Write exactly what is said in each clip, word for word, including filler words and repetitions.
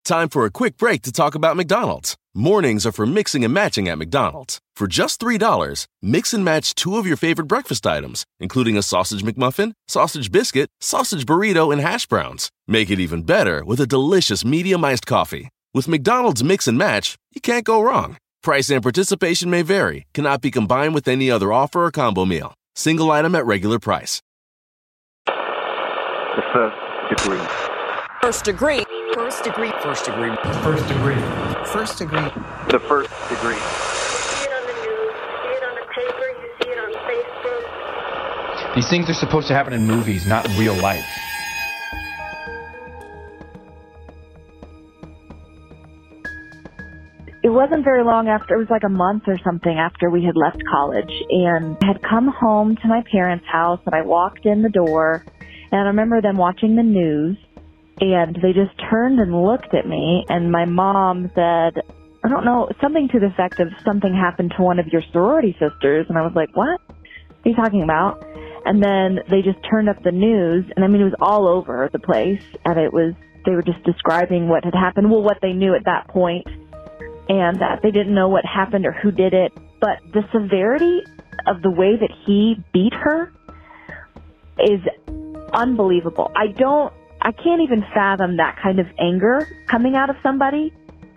Time for a quick break to talk about McDonald's. Mornings are for mixing and matching at McDonald's. For just three dollars, mix and match two of your favorite breakfast items, including a sausage McMuffin, sausage biscuit, sausage burrito, and hash browns. Make it even better with a delicious medium iced coffee. With McDonald's Mix and Match, you can't go wrong. Price and participation may vary, cannot be combined with any other offer or combo meal. Single item at regular price. The first degree. First degree. First degree. First degree. First degree. First degree. The first degree. You see it on the news, you see it on the paper, you see it on Facebook. These things are supposed to happen in movies, not in real life. It wasn't very long after, it was like a month or something after we had left college, and I had come home to my parents' house, and I walked in the door, and I remember them watching the news, and they just turned and looked at me, and my mom said, I don't know, something to the effect of something happened to one of your sorority sisters, and I was like, what? What are you talking about? And then they just turned up the news, and I mean, it was all over the place, and it was, they were just describing what had happened, well, what they knew at that point, and that they didn't know what happened or who did it, but the severity of the way that he beat her is unbelievable. I don't, I can't even fathom that kind of anger coming out of somebody.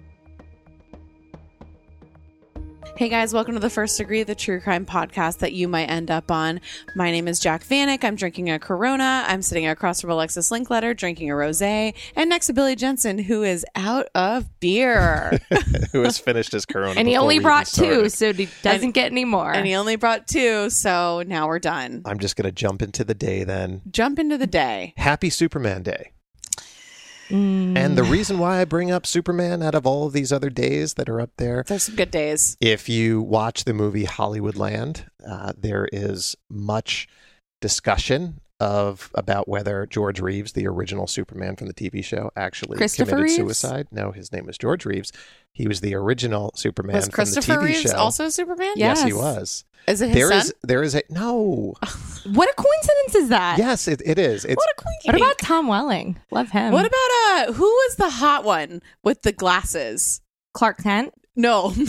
Hey guys, welcome to The First Degree, the true crime podcast that you might end up on. My name is Jack Vanek. I'm drinking a Corona. I'm sitting across from Alexis Linkletter, drinking a rosé, and next to Billy Jensen, who is out of beer. Who has finished his Corona. And he only brought two, started. so he doesn't and, get any more. And he only brought two, so now we're done. I'm just going to jump into the day then. Jump into the day. Happy Superman Day. Mm. And the reason why I bring up Superman out of all of these other days that are up there, There's some good days. If you watch the movie Hollywoodland, uh, there is much discussion of about whether George Reeves, the original Superman from the T V show, actually committed Reeves? suicide. No, his name was George Reeves. He was the original Superman Was from the Christopher T V Reeves show. also Superman? Yes, Yes. he was. Is it his There son? is there is a no. What a coincidence is that? Yes, it, it is. It's What a queen. What about Tom Welling? Love him. What about, uh, who was the hot one with the glasses? Clark Kent? No. no,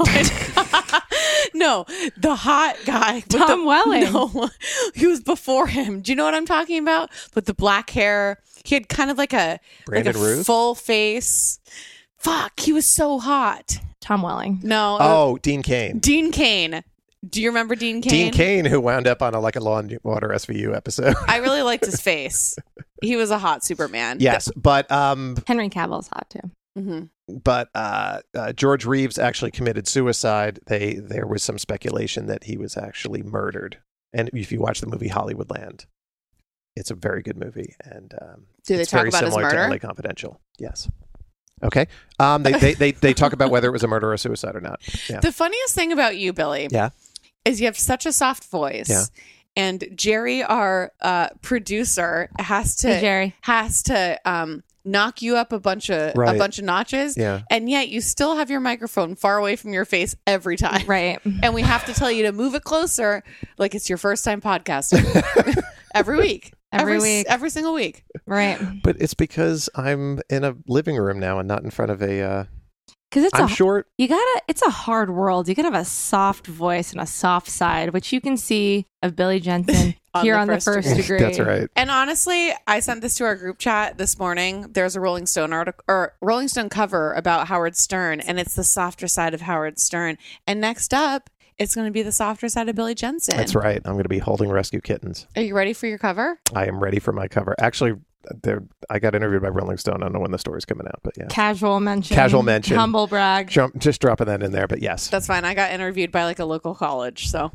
I- no, the hot guy. with Tom the, Welling. No, he was before him. Do you know what I'm talking about? With the black hair. He had kind of like a, Brandon like a Ruth? full face. Fuck, he was so hot. Tom Welling. No. oh Dean Cain. Dean Cain. Do you remember Dean Cain? Dean Cain, who wound up on a like a Law and Order S V U episode. I really liked his face. He was a hot Superman. Yes, but um, Henry Cavill's hot too. Mm-hmm. but uh, uh, George Reeves actually committed suicide. They there was some speculation that he was actually murdered. And if you watch the movie Hollywoodland, it's a very good movie, and um, Do they it's talk very about his similar to murder? L A Confidential. Yes. Okay. Um, they, they they they talk about whether it was a murder or suicide or not. Yeah. The funniest thing about you, Billy, Yeah. is you have such a soft voice. Yeah. And Jerry, our uh, producer, has to Hey, Jerry. has to um, knock you up a bunch of Right. a bunch of notches. Yeah. And yet you still have your microphone far away from your face every time. Right. And we have to tell you to move it closer, like it's your first time podcasting. every week. Every s- week. Every single week. Right. But it's because I'm in a living room now and not in front of a. Uh, Because it's I'm a short. you gotta. It's a hard world. You gotta have a soft voice and a soft side, which you can see of Billy Jensen On here the on the first first degree. degree. That's right. And honestly, I sent this to our group chat this morning. There's a Rolling Stone article or Rolling Stone cover about Howard Stern, and it's the softer side of Howard Stern. And next up, it's going to be the softer side of Billy Jensen. That's right. I'm going to be holding rescue kittens. Are you ready for your cover? I am ready for my cover. Actually, there I got interviewed by Rolling Stone. I don't know when the story's coming out, but yeah. Casual mention. Casual mention. Humble brag. Jump, just dropping that in there, but yes. That's fine. I got interviewed by like a local college, so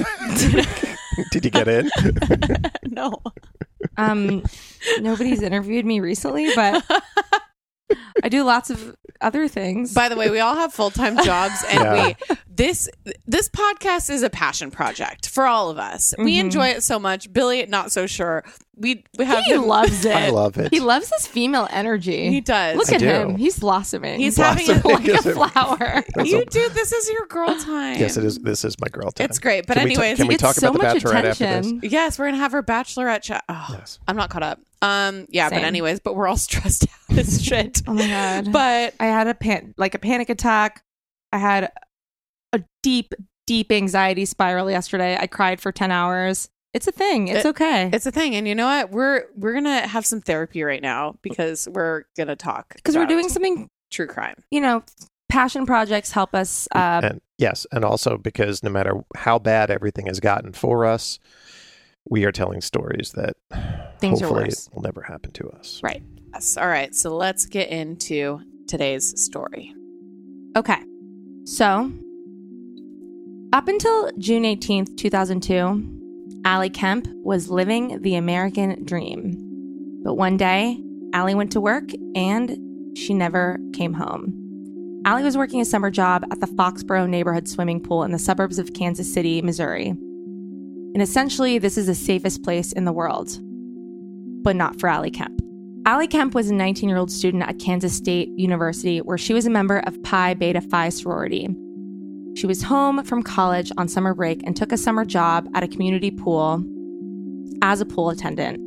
Did you get in? no. Um, nobody's interviewed me recently, but I do lots of other things. By the way, we all have full time jobs, and Yeah. we this this podcast is a passion project for all of us. We Mhm. enjoy it so much. Billy, not so sure. We we have He him- loves it. I love it. He loves this female energy. He does. Look I at do. him. He's blossoming. He's having a, like a flower. you do. This is your girl time. Yes, it is. This is my girl time. It's great. But Can we ta- anyways, can we It's talk so about the much Bachelorette after attention. this? yes, we're gonna have our bachelorette chat. Oh, Yes. I'm not caught up. Um, yeah, but Same. anyways, but we're all stressed out as shit. Oh my god. But I had a pan- like a panic attack. I had a deep, deep anxiety spiral yesterday. I cried for ten hours. It's a thing. It's It- okay. it's a thing, and you know what? We're we're gonna have some therapy right now because we're gonna talk Because we're about doing something, true crime. you know, passion projects help us. Uh, And yes, and also because no matter how bad everything has gotten for us, we are telling stories that Things are hopefully worse. will never happen to us. Right. Yes. All right. So let's get into today's story. Okay. So, up until June eighteenth, two thousand two, Allie Kemp was living the American dream. But one day, Allie went to work and she never came home. Allie was working a summer job at the Foxborough neighborhood swimming pool in the suburbs of Kansas City, Missouri. And essentially, this is the safest place in the world. But not for Allie Kemp. Allie Kemp was a nineteen-year-old student at Kansas State University where she was a member of Pi Beta Phi sorority. She was home from college on summer break and took a summer job at a community pool as a pool attendant.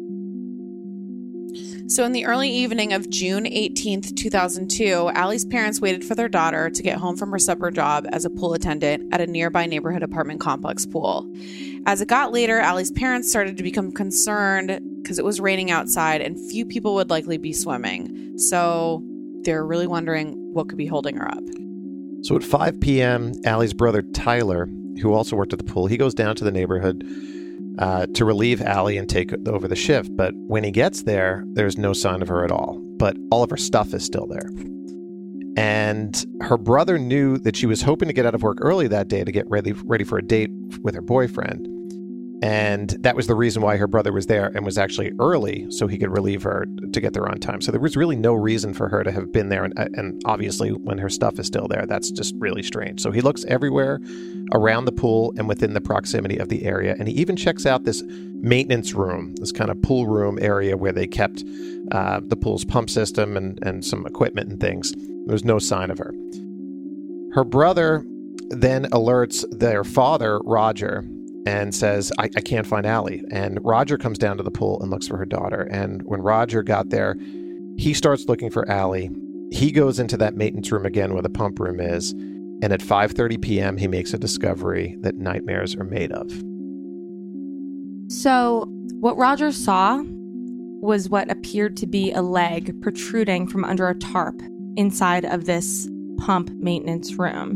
So in the early evening of June eighteenth, two thousand two, Allie's parents waited for their daughter to get home from her summer job as a pool attendant at a nearby neighborhood apartment complex pool. As it got later, Allie's parents started to become concerned because it was raining outside and few people would likely be swimming. So they're really wondering what could be holding her up. So at five p.m., Allie's brother Tyler, who also worked at the pool, he goes down to the neighborhood uh, to relieve Allie and take over the shift. But when he gets there, there's no sign of her at all. But all of her stuff is still there. And her brother knew that she was hoping to get out of work early that day to get ready, ready for a date with her boyfriend. And that was the reason why her brother was there and was actually early so he could relieve her to get there on time. So there was really no reason for her to have been there. And, and obviously, when her stuff is still there, that's just really strange. So he looks everywhere around the pool and within the proximity of the area. And he even checks out this maintenance room, this kind of pool room area where they kept uh, the pool's pump system and, and some equipment and things. There was no sign of her. Her brother then alerts their father, Roger, and says, I, I can't find Allie. And Roger comes down to the pool and looks for her daughter. And when Roger got there, he starts looking for Allie. He goes into that maintenance room again where the pump room is. And at five thirty p.m., he makes a discovery that nightmares are made of. So, what Roger saw was what appeared to be a leg protruding from under a tarp inside of this pump maintenance room.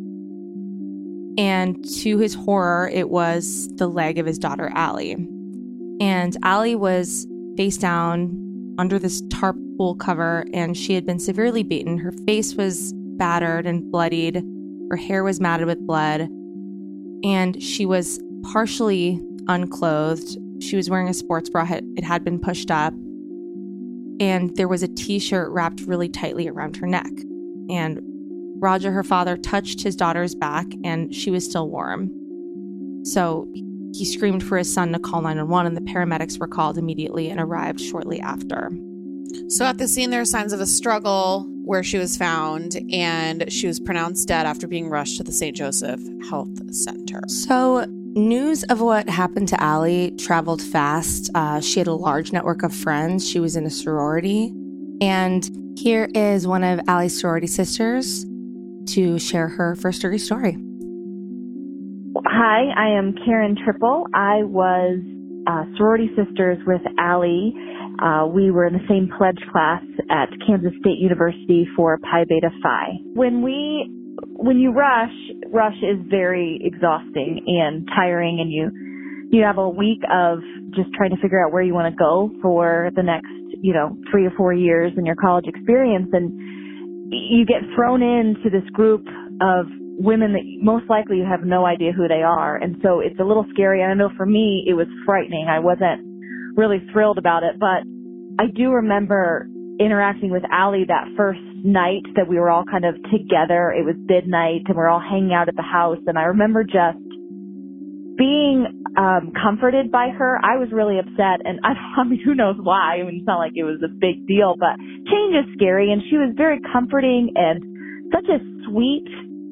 And to his horror, it was the leg of his daughter, Allie. And Allie was face down under this tarp pool cover, and she had been severely beaten. Her face was battered and bloodied. Her hair was matted with blood. And she was partially unclothed. She was wearing a sports bra. It had been pushed up. And there was a t-shirt wrapped really tightly around her neck. And Roger, her father, touched his daughter's back, and she was still warm. So he screamed for his son to call nine one one, and the paramedics were called immediately and arrived shortly after. So at the scene, there are signs of a struggle where she was found, and she was pronounced dead after being rushed to the Saint Joseph Health Center. So news of what happened to Allie traveled fast. Uh, she had a large network of friends. She was in a sorority. And here is one of Allie's sorority sisters to share her first degree story. Hi, I am Karen Triple. I was uh, sorority sisters with Allie. Uh, we were in the same pledge class at Kansas State University for Pi Beta Phi. When we, when you rush, rush is very exhausting and tiring, and you, you have a week of just trying to figure out where you want to go for the next, you know, three or four years in your college experience, and you get thrown into this group of women that most likely you have no idea who they are. And so it's a little scary. I know for me, it was frightening. I wasn't really thrilled about it, but I do remember interacting with Allie that first night that we were all kind of together. It was midnight and we we're all hanging out at the house. And I remember just being um, comforted by her. I was really upset. And I, I mean, who knows why? I mean, it's not like it was a big deal, but change is scary. And she was very comforting and such a sweet,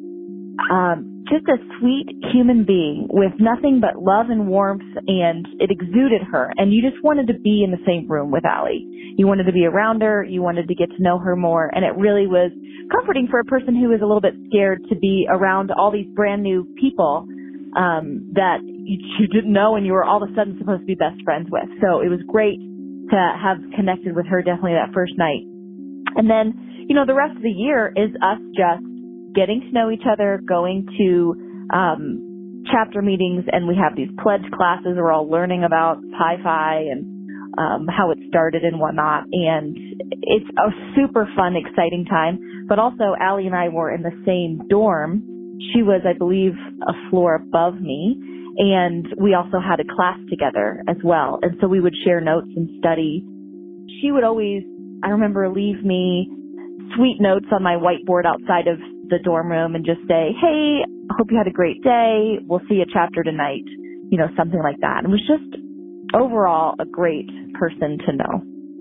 um, just a sweet human being with nothing but love and warmth, and it exuded her. And you just wanted to be in the same room with Allie. You wanted to be around her. You wanted to get to know her more. And it really was comforting for a person who was a little bit scared to be around all these brand new people um, that you, you didn't know and you were all of a sudden supposed to be best friends with. So it was great to have connected with her definitely that first night. And then, you know, the rest of the year is us just getting to know each other, going to um, chapter meetings, and we have these pledge classes. We're all learning about Pi Phi and um, how it started and whatnot. And it's a super fun, exciting time. But also, Allie and I were in the same dorm. She was, I believe, a floor above me. And we also had a class together as well. And so we would share notes and study. She would always, I remember, leave me sweet notes on my whiteboard outside of the dorm room and just say, hey, I hope you had a great day. We'll see a chapter tonight. You know, something like that. It was just overall a great person to know.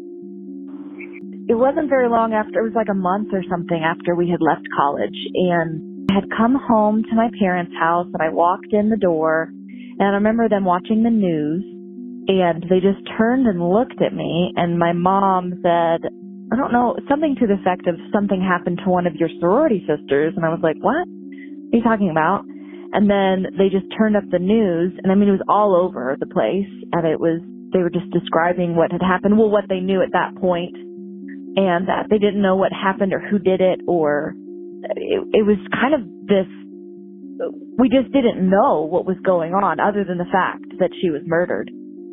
It wasn't very long after, it was like a month or something after we had left college, and I had come home to my parents' house, and I walked in the door, and I remember them watching the news, and they just turned and looked at me, and my mom said, I don't know, something to the effect of something happened to one of your sorority sisters. And I was like, what? What are you talking about? And then they just turned up the news. And I mean, it was all over the place. And it was, they were just describing what had happened. Well, what they knew at that point, and that they didn't know what happened or who did it, or it, it was kind of this, we just didn't know what was going on other than the fact that she was murdered.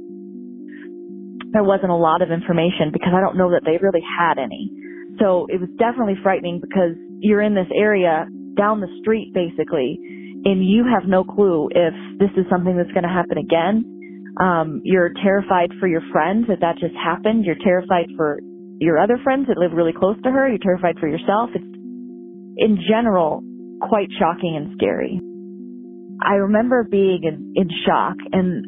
There wasn't a lot of information because I don't know that they really had any. So it was definitely frightening because you're in this area down the street basically, and you have no clue if this is something that's going to happen again. Um, you're terrified for your friends that that just happened. You're terrified for your other friends that live really close to her. You're terrified for yourself. It's in general quite shocking and scary. I remember being in, in shock, and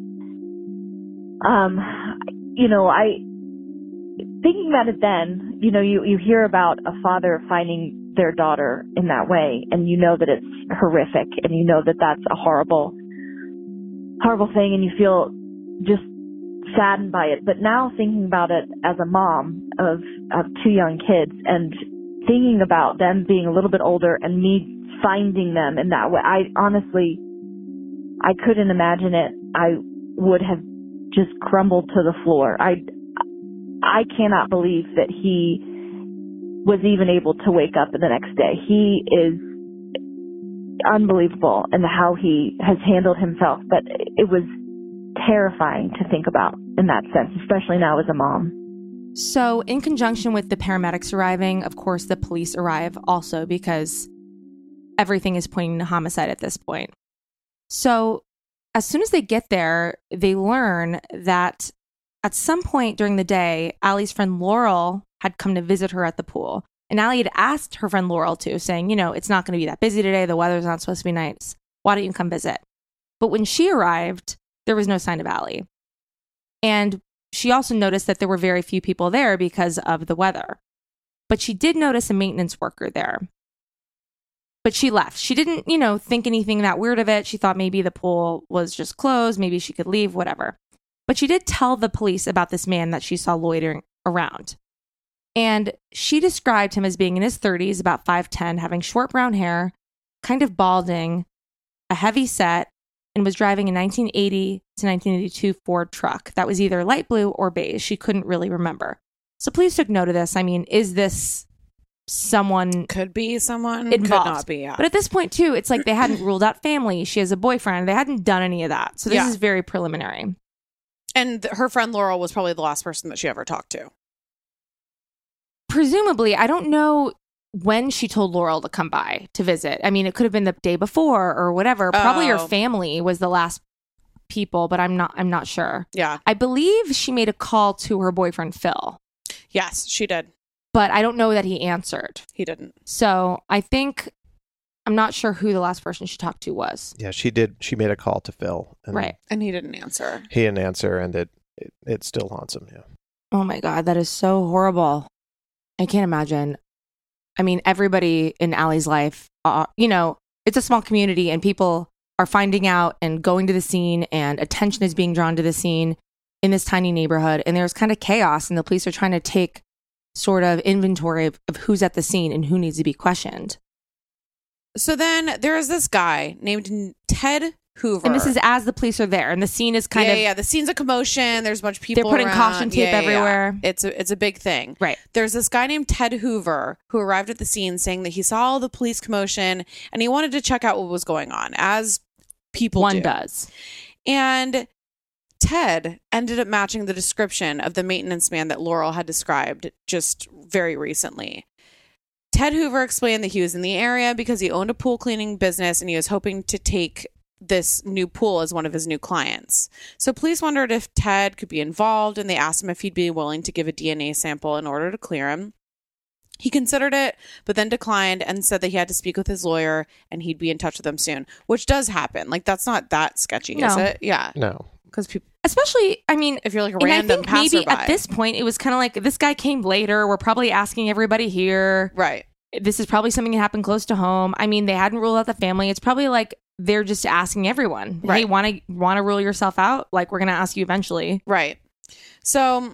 um you know, I, thinking about it then, you know, you, you hear about a father finding their daughter in that way, and you know that it's horrific, and you know that that's a horrible, horrible thing, and you feel just saddened by it. But now thinking about it as a mom of, of two young kids, and thinking about them being a little bit older and me finding them in that way, I honestly, I couldn't imagine it. I would have just crumbled to the floor. I, I cannot believe that he was even able to wake up the next day. He is unbelievable in how he has handled himself, but it was terrifying to think about in that sense, especially now as a mom. So in conjunction with the paramedics arriving, of course, the police arrive also because everything is pointing to homicide at this point. So as soon as they get there, they learn that at some point during the day, Allie's friend Laurel had come to visit her at the pool. And Allie had asked her friend Laurel to, saying, you know, it's not going to be that busy today. The weather's not supposed to be nice. Why don't you come visit? But when she arrived, there was no sign of Allie. And she also noticed that there were very few people there because of the weather. But she did notice a maintenance worker there. But she left. She didn't, you know, think anything that weird of it. She thought maybe the pool was just closed. Maybe she could leave, whatever. But she did tell the police about this man that she saw loitering around. And she described him as being in his thirties, about five ten, having short brown hair, kind of balding, a heavy set, and was driving a nineteen eighty to nineteen eighty-two Ford truck that was either light blue or beige. She couldn't really remember. So police took note of this. I mean, is this someone could be someone involved? Could not be, yeah. But at this point too, it's like they hadn't ruled out family. She has a boyfriend. They hadn't done any of that. So this Yeah. is very preliminary. And th- her friend Laurel was probably the last person that she ever talked to. Presumably, I don't know when she told Laurel to come by to visit. I mean, it could have been the day before or whatever. Probably her Oh. family was the last people, but I'm not I'm not sure. Yeah. I believe she made a call to her boyfriend Phil. Yes, she did. but I don't know that he answered. He didn't. So I think, I'm not sure who the last person she talked to was. Yeah, she did. She made a call to Phil. And Right. And he didn't answer. He didn't answer, and it, it, it still haunts him, yeah. Oh my God, that is so horrible. I can't imagine. I mean, everybody in Allie's life, uh, you know, it's a small community and people are finding out and going to the scene and attention is being drawn to the scene in this tiny neighborhood. And there's kind of chaos and the police are trying to take sort of inventory of, of who's at the scene and who needs to be questioned. So then there is this guy named Ted Hoover. And this is as the police are there and the scene is kind yeah, of... Yeah, the scene's a commotion. There's a bunch of people They're putting around. caution tape Yeah, yeah, everywhere. Yeah. It's a, it's a big thing. Right. There's this guy named Ted Hoover who arrived at the scene saying that he saw all the police commotion and he wanted to check out what was going on, as people One do. does. And Ted ended up matching the description of the maintenance man that Laurel had described just very recently. Ted Hoover explained that he was in the area because he owned a pool cleaning business and he was hoping to take this new pool as one of his new clients. So police wondered if Ted could be involved and they asked him if he'd be willing to give a D N A sample in order to clear him. He considered it, but then declined and said that he had to speak with his lawyer and he'd be in touch with them soon, which does happen. Like, that's not that sketchy, No. is it? Yeah. No. Because people, Especially, I mean, if you're like a and random I think maybe passerby. at this point, it was kind of like, this guy came later. We're probably asking everybody here. Right. This is probably something that happened close to home. I mean, they hadn't ruled out the family. It's probably like they're just asking everyone, hey, Right. want to want to rule yourself out? Like, we're going to ask you eventually. Right. So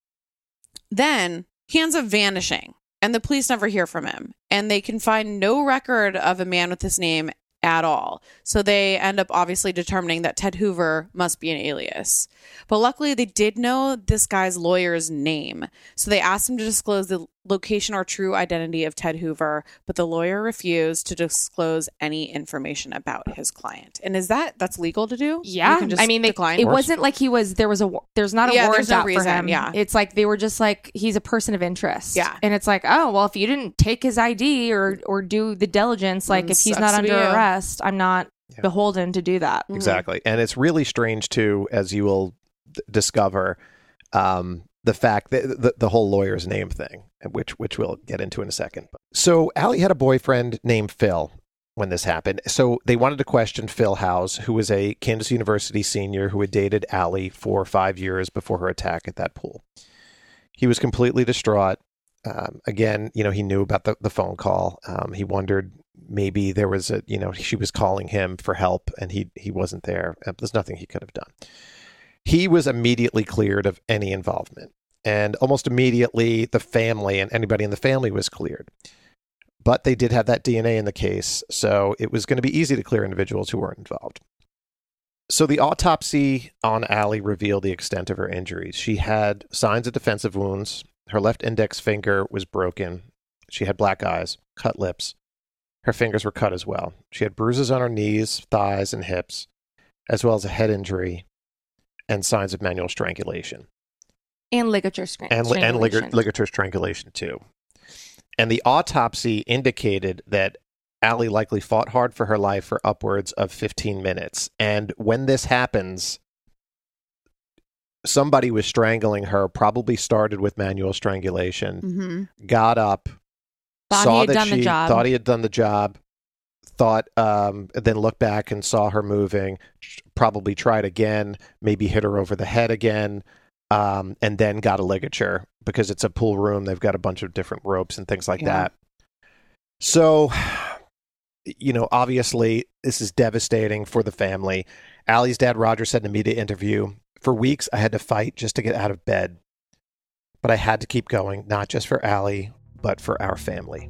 then he ends up vanishing and the police never hear from him and they can find no record of a man with this name at all. So they end up obviously determining that Ted Hoover must be an alias. But luckily they did know this guy's lawyer's name. So they asked him to disclose the location or true identity of Ted Hoover, but the lawyer refused to disclose any information about his client. And is that, that's legal to do? Yeah. You can just I mean, they, decline? it wasn't like he was, there was a, there's not a Yeah, warrant there's no out reason, for him. yeah. It's like, they were just like, he's a person of interest. Yeah. And it's like, oh, well, if you didn't take his I D or, or do the diligence, like Mm, if he's sucks not to be under you. arrest, I'm not Yeah. beholden to do that. Exactly. And it's really strange, too, as you will d- discover, um, the fact that the, the whole lawyer's name thing, which which we'll get into in a second. So Allie had a boyfriend named Phil when this happened. So they wanted to question Phil Howes, who was a Kansas University senior who had dated Allie for five years before her attack at that pool. He was completely distraught. Um, again, you know, he knew about the, the phone call. Um, he wondered maybe there was a, you know, she was calling him for help and he he wasn't there. Uh, There's nothing he could have done. He was immediately cleared of any involvement. And almost immediately, the family and anybody in the family was cleared. But they did have that D N A in the case, so it was going to be easy to clear individuals who weren't involved. So the autopsy on Allie revealed the extent of her injuries. She had signs of defensive wounds. Her left index finger was broken. She had black eyes, cut lips. Her fingers were cut as well. She had bruises on her knees, thighs, and hips, as well as a head injury and signs of manual strangulation. And ligature string- And, and strangulation. ligature, ligature strangulation, too. And the autopsy indicated that Allie likely fought hard for her life for upwards of fifteen minutes. And when this happens, somebody was strangling her, probably started with manual strangulation, Mm-hmm. got up, Thought saw he had that done the she job. thought he had done the job, thought, um, then looked back and saw her moving, probably tried again, maybe hit her over the head again, um, and then got a ligature because it's a pool room. They've got a bunch of different ropes and things like Yeah. that. So, you know, obviously this is devastating for the family. Allie's dad, Roger, said in a media interview, "For weeks, I had to fight just to get out of bed. But I had to keep going, not just for Allie, but for our family."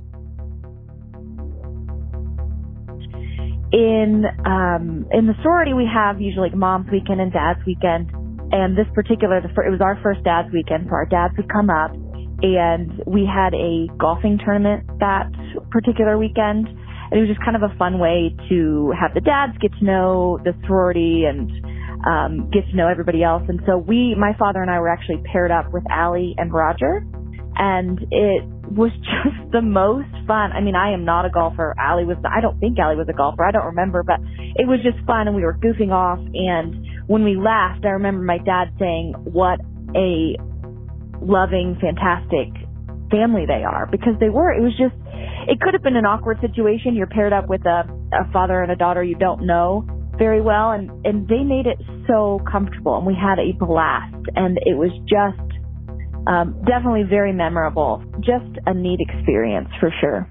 In um, in the sorority, we have usually like mom's weekend and dad's weekend. And this particular, the fir- it was our first dad's weekend, so our dads would come up. And we had a golfing tournament that particular weekend. And it was just kind of a fun way to have the dads get to know the sorority and um, get to know everybody else. And so we, my father and I were actually paired up with Allie and Roger. And it was just the most fun. I mean, I am not a golfer. Allie was, I don't think Allie was a golfer. I don't remember, but it was just fun and we were goofing off. And when we laughed, I remember my dad saying, "What a loving, fantastic family they are, because they were. It was just, it could have been an awkward situation. You're paired up with a, a father and a daughter you don't know very well, and, and they made it so comfortable, and we had a blast, and it was just um, definitely very memorable. Just a neat experience for sure.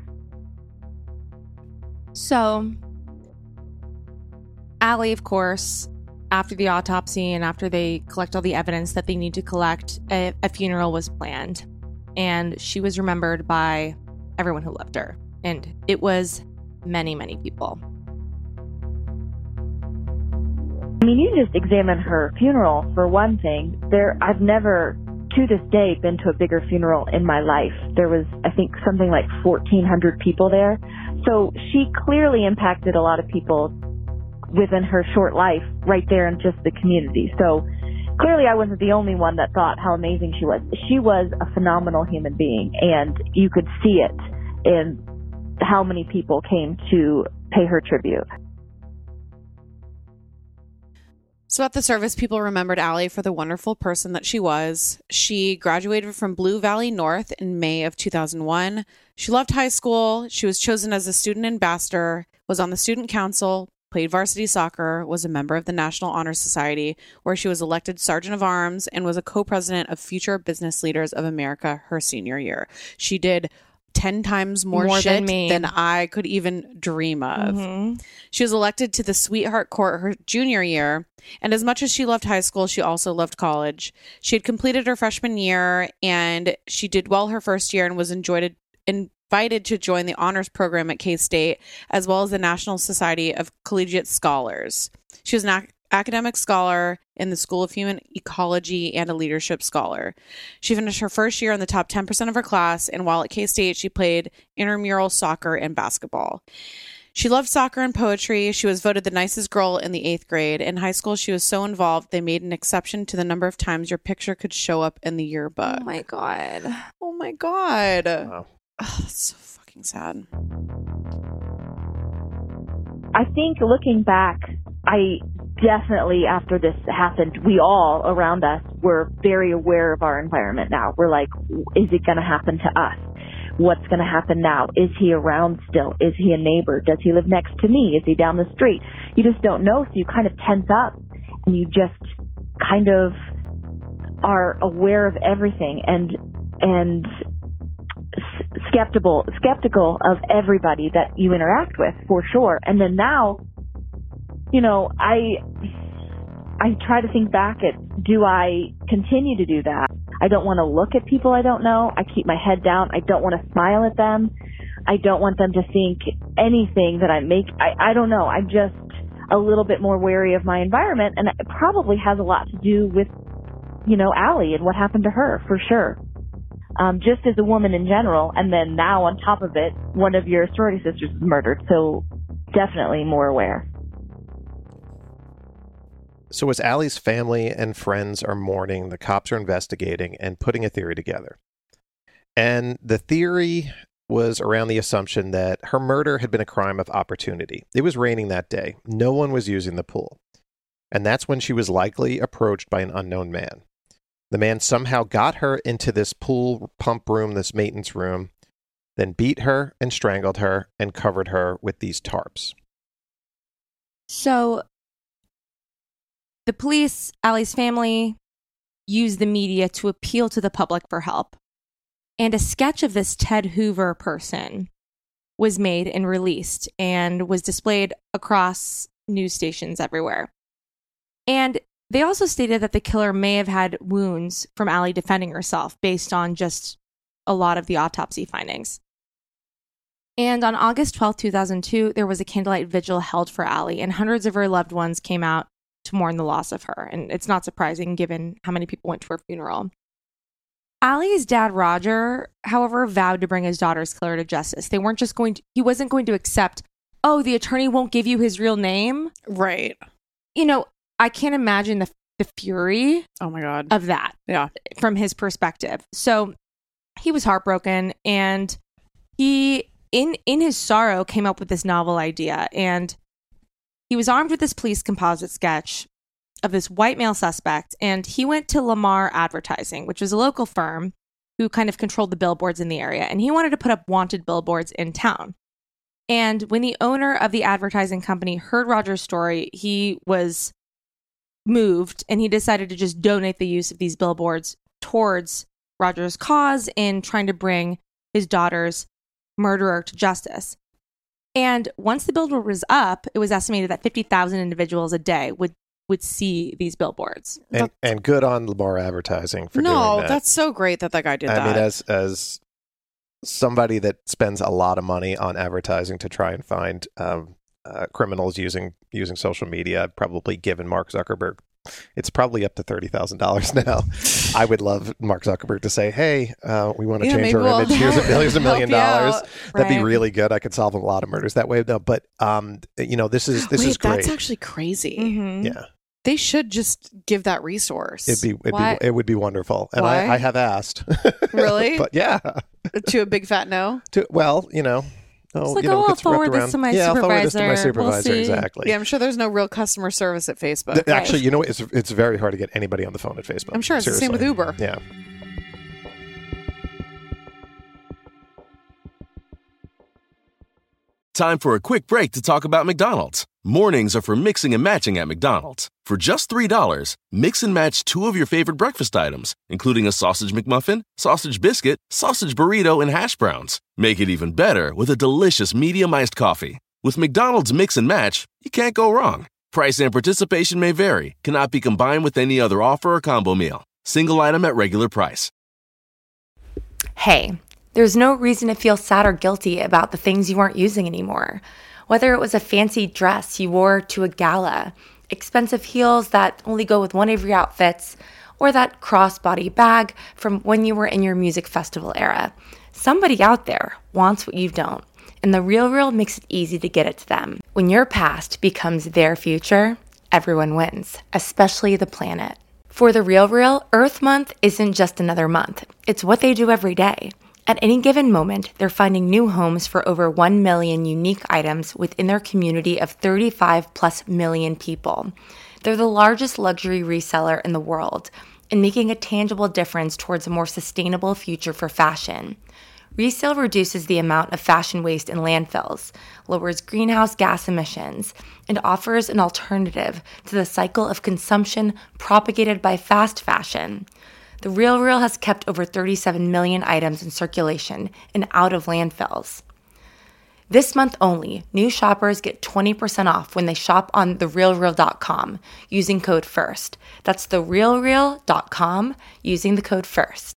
So, Allie, of course, after the autopsy and after they collect all the evidence that they need to collect, a, a funeral was planned. And she was remembered by everyone who loved her. And it was many, many people. I mean, you just examine her funeral for one thing. There, I've never, to this day, been to a bigger funeral in my life. There was, I think, something like fourteen hundred people there. So she clearly impacted a lot of people within her short life right there in just the community. So clearly I wasn't the only one that thought how amazing she was. She was a phenomenal human being, and you could see it in how many people came to pay her tribute. So at the service, people remembered Allie for the wonderful person that she was. She graduated from Blue Valley North in May of two thousand one. She loved high school. She was chosen as a student ambassador, was on the student council, played varsity soccer, was a member of the National Honor Society, where she was elected Sergeant of Arms, and was a co-president of Future Business Leaders of America her senior year. She did ten times more, More shit than me. than I could even dream of. Mm-hmm. She was elected to the Sweetheart Court her junior year, and as much as she loved high school, she also loved college. She had completed her freshman year, and she did well her first year and was enjoyed, invited to join the honors program at K-State, as well as the National Society of Collegiate Scholars. She was an ac- academic scholar in the School of Human Ecology and a leadership scholar. She finished her first year in the top ten percent of her class, and while at K-State, she played intramural soccer and basketball. She loved soccer and poetry. She was voted the nicest girl in the eighth grade. In high school, she was so involved, they made an exception to the number of times your picture could show up in the yearbook. Oh my God. Oh my God. Wow. Oh, that's so fucking sad. I think looking back, I definitely, after this happened, we all around us were very aware of our environment now. We're like, is it going to happen to us? What's going to happen now? Is he around still? Is he a neighbor? Does he live next to me? Is he down the street? You just don't know, so you kind of tense up, and you just kind of are aware of everything and and skeptical skeptical of everybody that you interact with, for sure. And then now, you know, I I try to think back at, do I continue to do that? I don't want to look at people I don't know. I keep my head down. I don't want to smile at them. I don't want them to think anything that I make. I, I don't know. I'm just a little bit more wary of my environment, and it probably has a lot to do with, you know, Allie and what happened to her, for sure. Um, just as a woman in general, and then now on top of it, one of your sorority sisters was murdered, so definitely more aware. So as Allie's family and friends are mourning, the cops are investigating and putting a theory together. And the theory was around the assumption that her murder had been a crime of opportunity. It was raining that day. No one was using the pool. And that's when she was likely approached by an unknown man. The man somehow got her into this pool pump room, this maintenance room, then beat her and strangled her and covered her with these tarps. So the police, Allie's family, used the media to appeal to the public for help. And a sketch of this Ted Hoover person was made and released and was displayed across news stations everywhere. And they also stated that the killer may have had wounds from Allie defending herself based on just a lot of the autopsy findings. And on August twelfth, two thousand two, there was a candlelight vigil held for Allie, and hundreds of her loved ones came out to mourn the loss of her. And it's not surprising given how many people went to her funeral. Allie's dad, Roger, however, vowed to bring his daughter's killer to justice. They weren't just going to, he wasn't going to accept, oh, the attorney won't give you his real name. Right. You know, I can't imagine the the fury Oh my God. of that. Yeah. From his perspective. So he was heartbroken, and he, in in his sorrow, came up with this novel idea. And he was armed with this police composite sketch of this white male suspect, and he went to Lamar Advertising, which was a local firm, who kind of controlled the billboards in the area, and he wanted to put up wanted billboards in town. And when the owner of the advertising company heard Roger's story, he was moved, and he decided to just donate the use of these billboards towards Roger's cause in trying to bring his daughter's murderer to justice. And once the billboard was up, it was estimated that fifty thousand individuals a day would, would see these billboards. And, and good on Lamar Advertising for no, doing that. that's so great that that guy did I that. mean, as as somebody that spends a lot of money on advertising to try and find um, uh, criminals using using social media, I've probably given Mark Zuckerberg, it's probably up to thirty thousand dollars now. I would love Mark Zuckerberg to say, hey, uh, we want to Yeah, change maybe our we'll image. Here's a, here's a help million you dollars. out. That'd be Right. really good. I could solve a lot of murders that way. No, but, um, you know, this is this Wait, is great. that's actually crazy. Mm-hmm. Yeah. They should just give that resource. It'd be, it'd Why- be it would be wonderful. And Why? I, I have asked. Really? But yeah. To a big fat no? To, well, you know. Oh, like, you know, oh, it I'll gets wrapped forward this around- to my yeah, I'll forward this to my supervisor. We'll supervisor. see. Exactly. Yeah, I'm sure there's no real customer service at Facebook. Th- Actually, you know what? It's, it's very hard to get anybody on the phone at Facebook. I'm sure it's the same with Seriously. Uber. Yeah. Time for a quick break to talk about McDonald's. Mornings are for mixing and matching at McDonald's. For just three dollars, mix and match two of your favorite breakfast items, including a sausage McMuffin, sausage biscuit, sausage burrito, and hash browns. Make it even better with a delicious medium iced coffee. With McDonald's Mix and Match, you can't go wrong. Price and participation may vary, cannot be combined with any other offer or combo meal. Single item at regular price. Hey, there's no reason to feel sad or guilty about the things you aren't using anymore. Whether it was a fancy dress you wore to a gala, expensive heels that only go with one of your outfits, or that crossbody bag from when you were in your music festival era. Somebody out there wants what you don't, and The Real Real makes it easy to get it to them. When your past becomes their future, everyone wins, especially the planet. For The Real Real, Earth Month isn't just another month. It's what they do every day. At any given moment, they're finding new homes for over one million unique items within their community of thirty-five plus million people. They're the largest luxury reseller in the world and making a tangible difference towards a more sustainable future for fashion. Resale reduces the amount of fashion waste in landfills, lowers greenhouse gas emissions, and offers an alternative to the cycle of consumption propagated by fast fashion. The Real Real has kept over thirty-seven million items in circulation and out of landfills. This month only, new shoppers get twenty percent off when they shop on the real real dot com using code FIRST. That's the real real dot com using the code FIRST.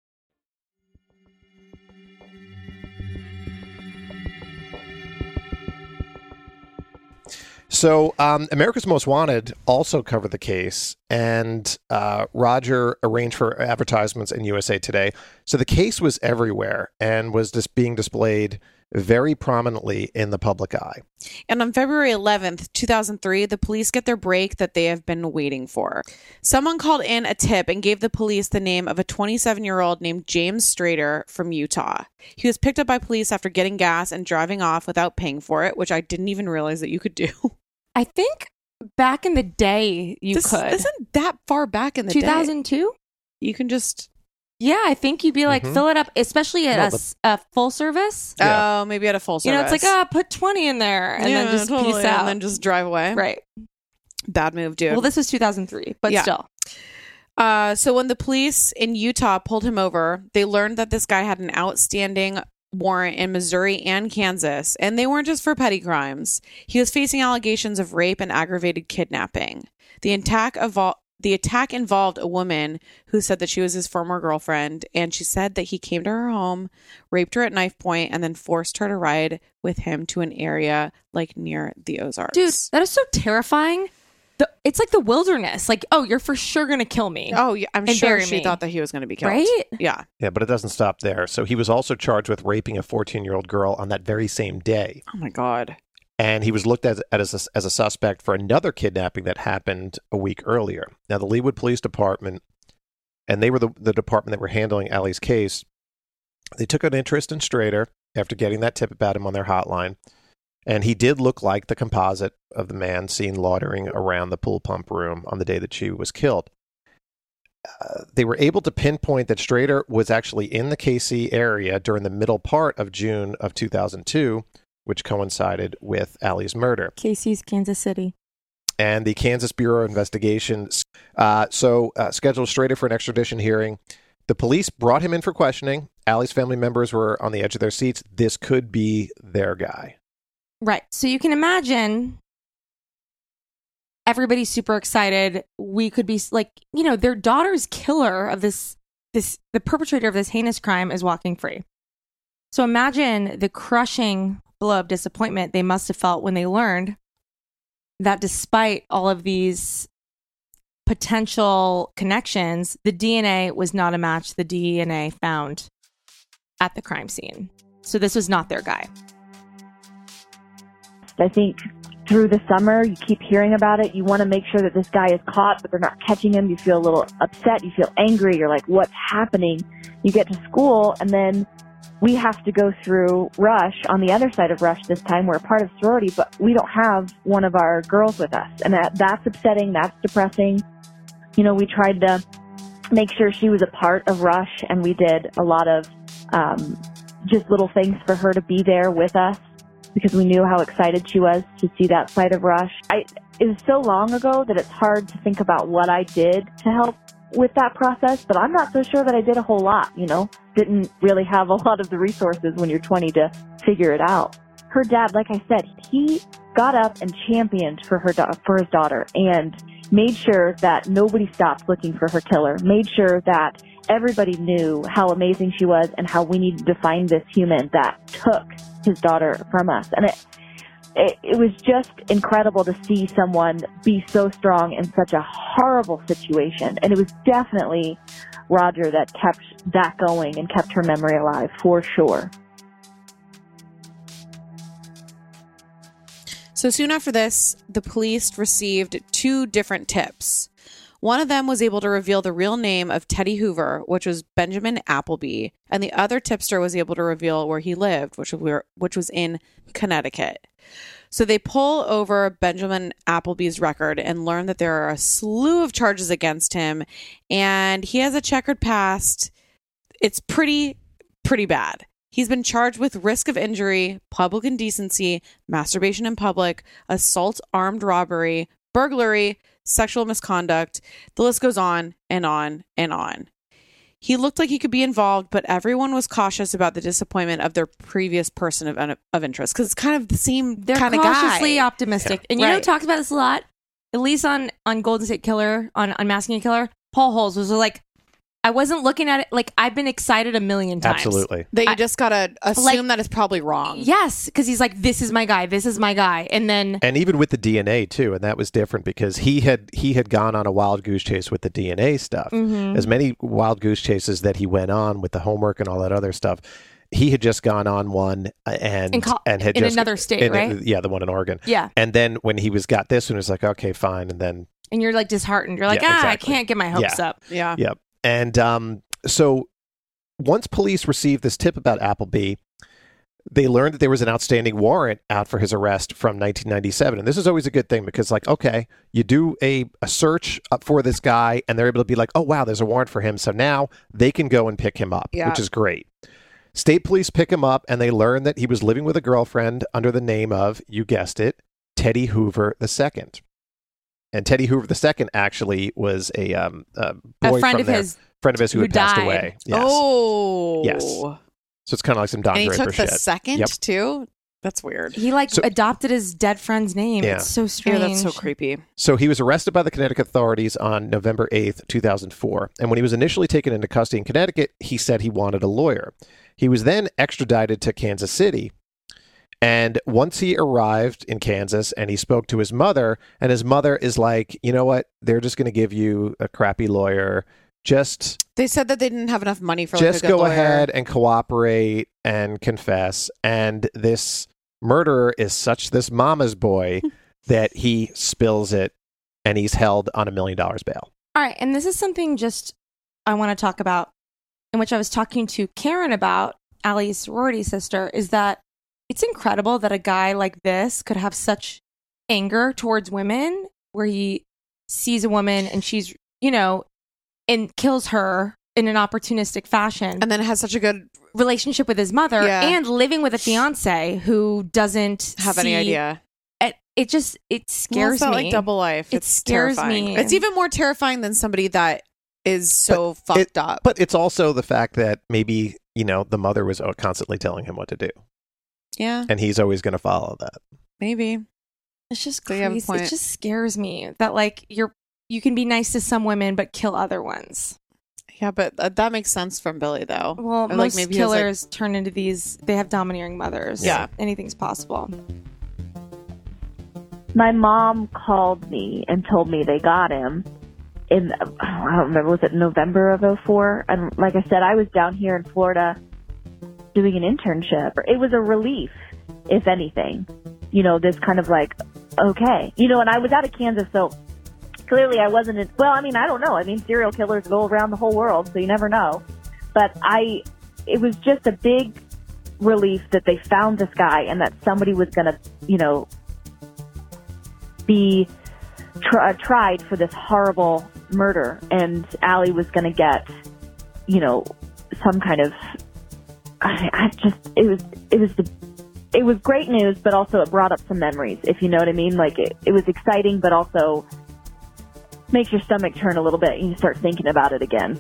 So, um, America's Most Wanted also covered the case, and uh, Roger arranged for advertisements in U S A Today. So the case was everywhere and was just being displayed very prominently in the public eye. And on February eleventh, two thousand three, the police get their break that they have been waiting for. Someone called in a tip and gave the police the name of a twenty-seven-year-old named James Strader from Utah. He was picked up by police after getting gas and driving off without paying for it, which I didn't even realize that you could do. I think back in the day you this could. isn't that far back in the two thousand two? day. You can just... Yeah, I think you'd be like, Mhm. fill it up, especially at No, a, the- s- a full service. Yeah. Oh, maybe at a full You service. know, it's like, ah, put twenty in there and Yeah, then just totally, peace out. And then just drive away. Right. Bad move, dude. Well, this was two thousand three, but Yeah. still. Uh, so when the police in Utah pulled him over, they learned that this guy had an outstanding warrant in Missouri and Kansas, and they weren't just for petty crimes. He was facing allegations of rape and aggravated kidnapping. The attack evol- the attack involved a woman who said that she was his former girlfriend, and she said that he came to her home, raped her at knife point, and then forced her to ride with him to an area like near the Ozarks. Dude, that is so terrifying. The, it's like the wilderness. Like, oh, you're for sure going to kill me. Oh, yeah, I'm And sure bury she me. thought that he was going to be killed. Right? Yeah. Yeah, but it doesn't stop there. So he was also charged with raping a fourteen-year-old girl on that very same day. Oh my God. And he was looked at, at as, a, as a suspect for another kidnapping that happened a week earlier. Now, the Leawood Police Department, and they were the, the department that were handling Allie's case, they took an interest in Strader after getting that tip about him on their hotline. And he did look like the composite of the man seen loitering around the pool pump room on the day that she was killed. uh, they were able to pinpoint that Strader was actually in the K C area during the middle part of June of two thousand two, which coincided with Allie's murder. K C's Kansas City. And the Kansas Bureau of Investigation uh, so uh, scheduled Strader for an extradition hearing. The police brought him in for questioning. Allie's family members were on the edge of their seats. This could be their guy. Right. So you can imagine everybody's super excited. We could be like, you know, their daughter's killer of this, this, the perpetrator of this heinous crime is walking free. So imagine the crushing blow of disappointment they must have felt when they learned that despite all of these potential connections, the D N A was not a match to the D N A found at the crime scene. So this was not their guy. I think through the summer, you keep hearing about it. You want to make sure that this guy is caught, but they're not catching him. You feel a little upset. You feel angry. You're like, what's happening? You get to school, and then we have to go through Rush on the other side of Rush this time. We're a part of sorority, but we don't have one of our girls with us. And that, that's upsetting. That's depressing. You know, we tried to make sure she was a part of Rush, and we did a lot of um, just little things for her to be there with us because we knew how excited she was to see that side of Rush. I, it was so long ago that it's hard to think about what I did to help with that process, but I'm not so sure that I did a whole lot, you know? Didn't really have a lot of the resources when you're twenty to figure it out. Her dad, like I said, he got up and championed for her da- for his daughter and made sure that nobody stopped looking for her killer, made sure that everybody knew how amazing she was and how we needed to find this human that took his daughter from us. And it, it, it was just incredible to see someone be so strong in such a horrible situation. And it was definitely Roger that kept that going and kept her memory alive, for sure. So soon after this, the police received two different tips. One of them was able to reveal the real name of Teddy Hoover, which was Benjamin Appleby, and the other tipster was able to reveal where he lived, which was, which was in Connecticut. So they pull over Benjamin Appleby's record and learn that there are a slew of charges against him, and he has a checkered past. It's pretty, pretty bad. He's been charged with risk of injury, public indecency, masturbation in public, assault, armed robbery, burglary, sexual misconduct. The list goes on and on and on. He looked like he could be involved, but everyone was cautious about the disappointment of their previous person of, of interest because it's kind of the same They're kind of guy. cautiously optimistic. Yeah. And you Right. know, talked about this a lot, at least on, on Golden State Killer, on Unmasking a Killer. Paul Holes was like, I wasn't looking at it like I've been excited a million times. Absolutely. That you I- just gotta assume like- that it's probably wrong. Yes, because he's like, this is my guy, this is my guy. And then And even with the D N A too, and that was different because he had he had gone on a wild goose chase with the D N A stuff. Mhm. As many wild goose chases that he went on with the homework and all that other stuff, he had just gone on one uh, and In Col- and had in just another state, in- right? Yeah, the one in Oregon. Yeah. And then when he was got this one, it was like, okay, fine. And then and you're like disheartened. You're like, Yeah, ah, exactly. I can't get my hopes Yeah. up. Yeah. Yep. And um, so once police received this tip about Appleby, they learned that there was an outstanding warrant out for his arrest from nineteen ninety-seven. And this is always a good thing because, like, okay, you do a, a search up for this guy and they're able to be like, oh, wow, there's a warrant for him. So now they can go and pick him up, Yeah. which is great. State police pick him up and they learn that he was living with a girlfriend under the name of, you guessed it, Teddy Hoover the Second. And Teddy Hoover the Second actually was a um, a, boy A friend from of there. his friend of his who, who had passed died. away. Yes. Oh. Yes. So it's kind of like some Don And he Draper took the shit. second Yep. too? That's weird. He like So- adopted his dead friend's name. Yeah. It's so Yeah, strange. that's so creepy. So he was arrested by the Connecticut authorities on November eighth, two thousand four. And when he was initially taken into custody in Connecticut, he said he wanted a lawyer. He was then extradited to Kansas City. And once he arrived in Kansas and he spoke to his mother, and his mother is like, you know what? They're just going to give you a crappy lawyer. Just They said that they didn't have enough money for like, just a good go lawyer. ahead and cooperate and confess. And this murderer is such this mama's boy that he spills it and he's held on a million dollars bail. All right, and this is something just I want to talk about, in which I was talking to Karen about, Allie's sorority sister, is that it's incredible that a guy like this could have such anger towards women, where he sees a woman and she's, you know, and kills her in an opportunistic fashion. And then has such a good relationship with his mother Yeah. and living with a fiance who doesn't have see, any idea. It, it just, it scares well, it felt me. like double life. It It's scares terrifying. me. It's even more terrifying than somebody that is so But fucked it- up. But it's also the fact that maybe, you know, the mother was constantly telling him what to do. Yeah. And he's always going to follow that. Maybe. It's just So you have a crazy. point. It just scares me that like you're, you can be nice to some women but kill other ones. Yeah, but uh, that makes sense from Billy, though. Well, Or, like, most maybe he has, like- killers turn into these, they have domineering mothers. Yeah. Anything's possible. My mom called me and told me they got him in, I don't remember, was it November of oh four? And like I said, I was down here in Florida doing an internship. It was a relief, if anything. You know, this kind of like, okay. You know, and I was out of Kansas, so clearly I wasn't in, well, I mean, I don't know. I mean, serial killers go around the whole world, so you never know. But I, it was just a big relief that they found this guy and that somebody was going to, you know, be tr- tried for this horrible murder, and Allie was going to get, you know, some kind of. I, I just it was it was the it was great news, but also it brought up some memories, if you know what I mean. Like it, it was exciting, but also makes your stomach turn a little bit, and you start thinking about it again.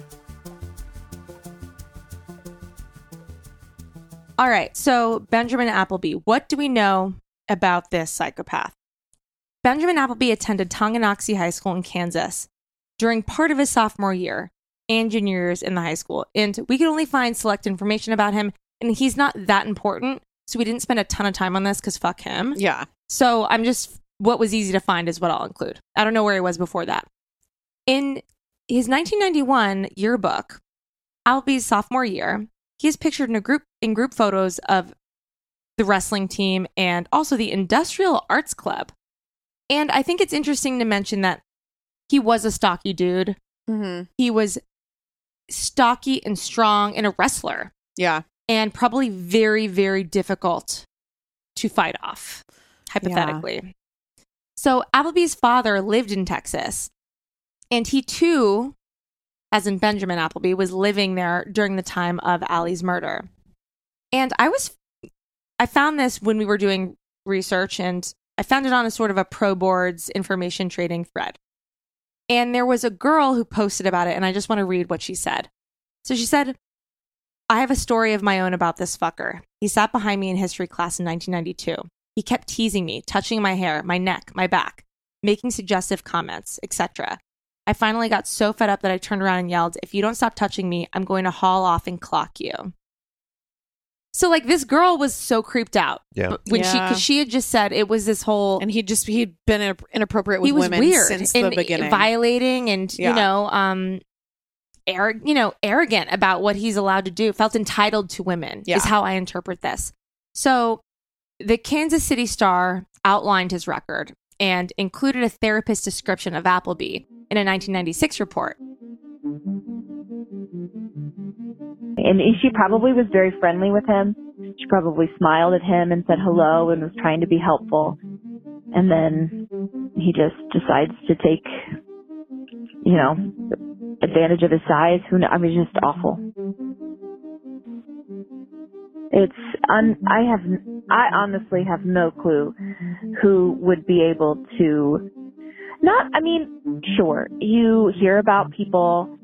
All right. So Benjamin Appleby, what do we know about this psychopath? Benjamin Appleby attended Tonganoxie High School in Kansas during part of his sophomore year and junior years in the high school. And we could only find select information about him, and he's not that important. So we didn't spend a ton of time on this because fuck him. Yeah. So I'm just, what was easy to find is what I'll include. I don't know where he was before that. In his nineteen ninety-one yearbook, Appleby's sophomore year, he is pictured in a group in group photos of the wrestling team and also the Industrial Arts Club. And I think it's interesting to mention that he was a stocky dude. Mm-hmm. He was stocky and strong and a wrestler. Yeah. And probably very, very difficult to fight off, hypothetically. Yeah. So Appleby's father lived in Texas. And he too, as in Benjamin Appleby, was living there during the time of Allie's murder. And I was, I found this when we were doing research, and I found it on a sort of a pro boards information trading thread. And there was a girl who posted about it, and I just want to read what she said. So she said, I have a story of my own about this fucker. He sat behind me in history class in nineteen ninety-two. He kept teasing me, touching my hair, my neck, my back, making suggestive comments, et cetera. I finally got so fed up that I turned around and yelled, if you don't stop touching me, I'm going to haul off and clock you. So, like, this girl was so creeped out. Yeah. When yeah. she, because she had just said it was this whole. And he just, he'd been inappropriate with he was women weird since and the beginning. Violating and, Yeah. you know, um, arrog- you know, arrogant about what he's allowed to do, felt entitled to women, Yeah. is how I interpret this. So the Kansas City Star outlined his record and included a therapist's description of Appleby in a nineteen ninety-six report. And she probably was very friendly with him. She probably smiled at him and said hello and was trying to be helpful. And then he just decides to take, you know, advantage of his size. Who knows? I mean, it's just awful. It's un- I have I honestly have no clue who would be able to not I mean sure you hear about people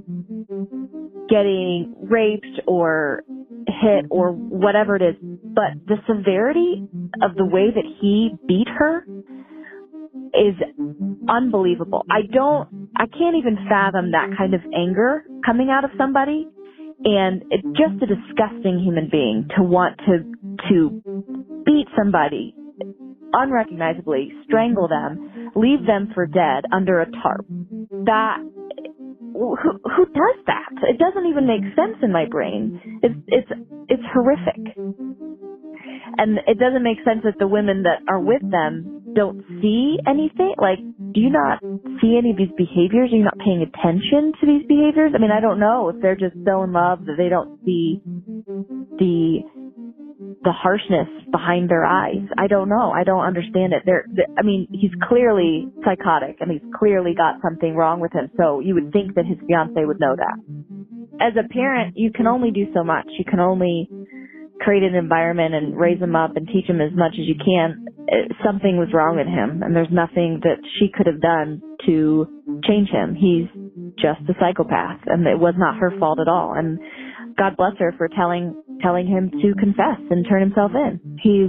getting raped or hit or whatever it is, but the severity of the way that he beat her is unbelievable. I don't I can't even fathom that kind of anger coming out of somebody. And it's just a disgusting human being to want to to beat somebody unrecognizably, strangle them, leave them for dead under a tarp. That who, who does that? It doesn't even make sense in my brain. It's it's it's horrific, and it doesn't make sense that the women that are with them don't see anything. Like, do you not see any of these behaviors? Are you not paying attention to these behaviors? I mean, I don't know if they're just so in love that they don't see the the harshness behind their eyes. I don't know. I don't understand it. They're, they I mean, he's clearly psychotic and he's clearly got something wrong with him. So you would think that his fiance would know that. As a parent, you can only do so much. You can only create an environment and raise him up and teach him as much as you can. Something was wrong with him, and there's nothing that she could have done to change him. He's just a psychopath, and it was not her fault at all. And God bless her for telling telling him to confess and turn himself in. He's,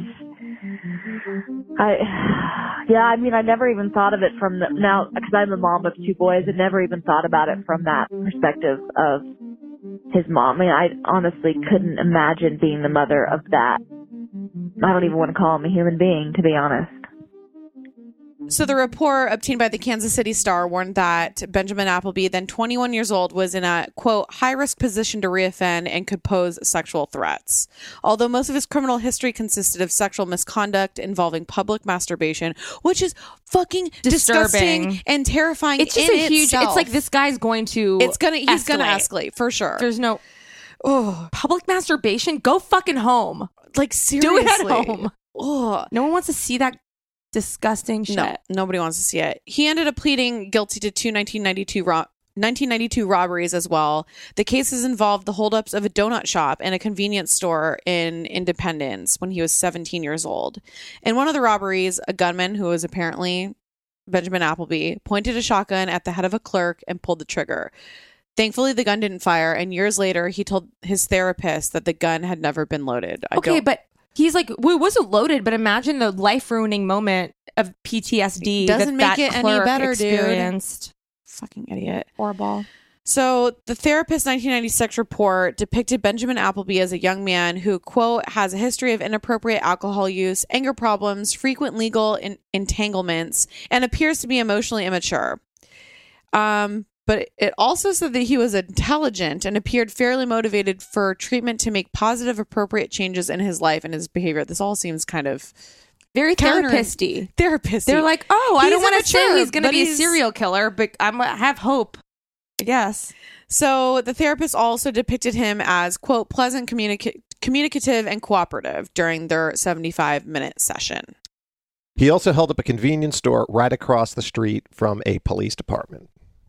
I, yeah, I mean, I never even thought of it from the, now, because I'm a mom of two boys, I never even thought about it from that perspective of his mom. I mean, I honestly couldn't imagine being the mother of that. I don't even want to call him a human being, to be honest. So the report obtained by the Kansas City Star warned that Benjamin Appleby, then twenty-one years old, was in a, quote, high-risk position to reoffend and could pose sexual threats. Although most of his criminal history consisted of sexual misconduct involving public masturbation, which is fucking Disturbing. disgusting and terrifying. It's just in a huge. itself. It's like this guy's going to. It's gonna. He's escalate. gonna escalate for sure. There's no. Oh, Public masturbation? Go fucking home. like seriously. Do it at home. Oh. No one wants to see that disgusting shit. No, nobody wants to see it. He ended up pleading guilty to two nineteen ninety-two ro- nineteen ninety-two robberies as well. The cases involved the holdups of a donut shop and a convenience store in Independence when he was seventeen years old. In one of the robberies, a gunman who was apparently Benjamin Appleby pointed a shotgun at the head of a clerk and pulled the trigger. Thankfully, the gun didn't fire, and years later, he told his therapist that the gun had never been loaded. I Okay, don't- but he's like, well, it wasn't loaded, but imagine the life-ruining moment of P T S D Doesn't that make that it any clerk better, dude. experienced. Fucking idiot. Horrible. So the therapist's nineteen ninety-six report depicted Benjamin Appleby as a young man who, quote, has a history of inappropriate alcohol use, anger problems, frequent legal in- entanglements, and appears to be emotionally immature. Um, but it also said that he was intelligent and appeared fairly motivated for treatment to make positive, appropriate changes in his life and his behavior. This all seems kind of Very counter- therapist-y. therapist. They're like, oh, I He's don't want to say immature, he's going to but be a he's- serial killer, but I'm, I have hope. I guess. So the therapist also depicted him as, quote, pleasant, communica- communicative, and cooperative during their seventy-five minute session. He also held up a convenience store right across the street from a police department.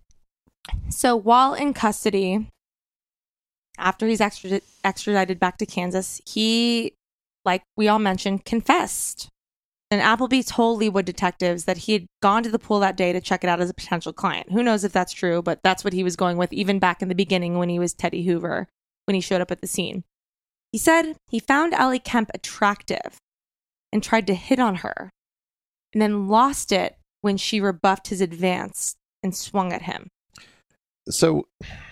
So while in custody, after he's extrad- extradited back to Kansas, he, like we all mentioned, confessed. And Appleby told Leawood detectives that he had gone to the pool that day to check it out as a potential client. Who knows if that's true, but that's what he was going with even back in the beginning when he was Teddy Hoover, when he showed up at the scene. He said he found Allie Kemp attractive and tried to hit on her, and then lost it when she rebuffed his advance and swung at him. So,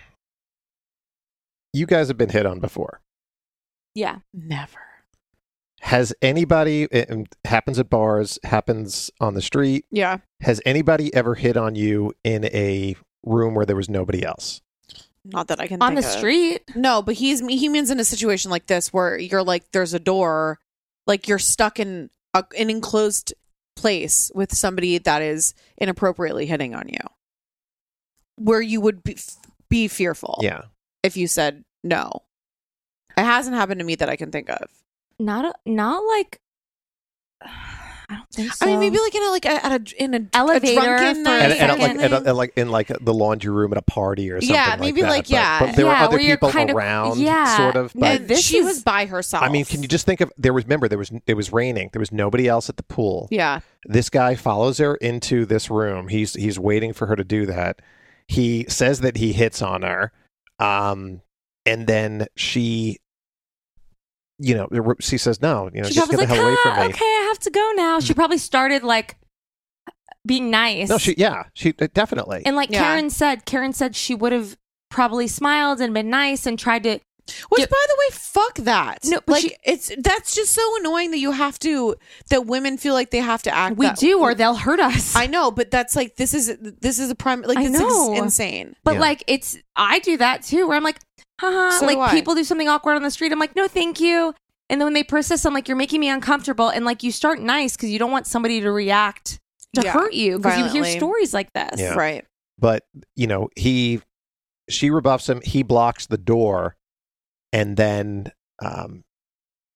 you guys have been hit on before. Yeah. Never. Has anybody, it happens at bars, happens on the street. Yeah. Has anybody ever hit on you in a room where there was nobody else? Not that I can On think the of. street? No, but he's he means in a situation like this where you're like, there's a door, like you're stuck in a, an enclosed place with somebody that is inappropriately hitting on you, where you would be, be fearful. Yeah. If you said no. It hasn't happened to me that I can think of. Not a, not like I don't think so. I mean, maybe like in a like a, at a in a Elevator a drunken for night And, a and kind like, of and, thing. and like in like the laundry room at a party or something. Yeah, like maybe that. like, But- yeah. but, there Yeah, were other where you're people kind of- around, yeah. sort of. But and this she is- was by herself. I mean, can you just think of there was remember there was it was raining. There was nobody else at the pool. Yeah. This guy follows her into this room. He's he's waiting for her to do that. He says that he hits on her, um, and then she, you know, she says no. You know, She just probably get was the like, hell away from ah, me. okay, I have to go now. She probably started like being nice. No, she yeah, she definitely. And like Yeah. Karen said, Karen said she would have probably smiled and been nice and tried to. Which, Get- by the way, fuck that. No, but like she- it's that's just so annoying that you have to that women feel like they have to act. We that- do, or they'll hurt us. I know, but that's like this is this is a prime like I this know. is insane. But Yeah. like it's, I do that too, where I'm like, haha, So do I. like people do something awkward on the street. I'm like, no, thank you. And then when they persist, I'm like, you're making me uncomfortable. And like you start nice because you don't want somebody to react to Yeah, hurt you because you hear violently. stories like this. Yeah. Right. But you know, he she rebuffs him. He blocks the door, and then um,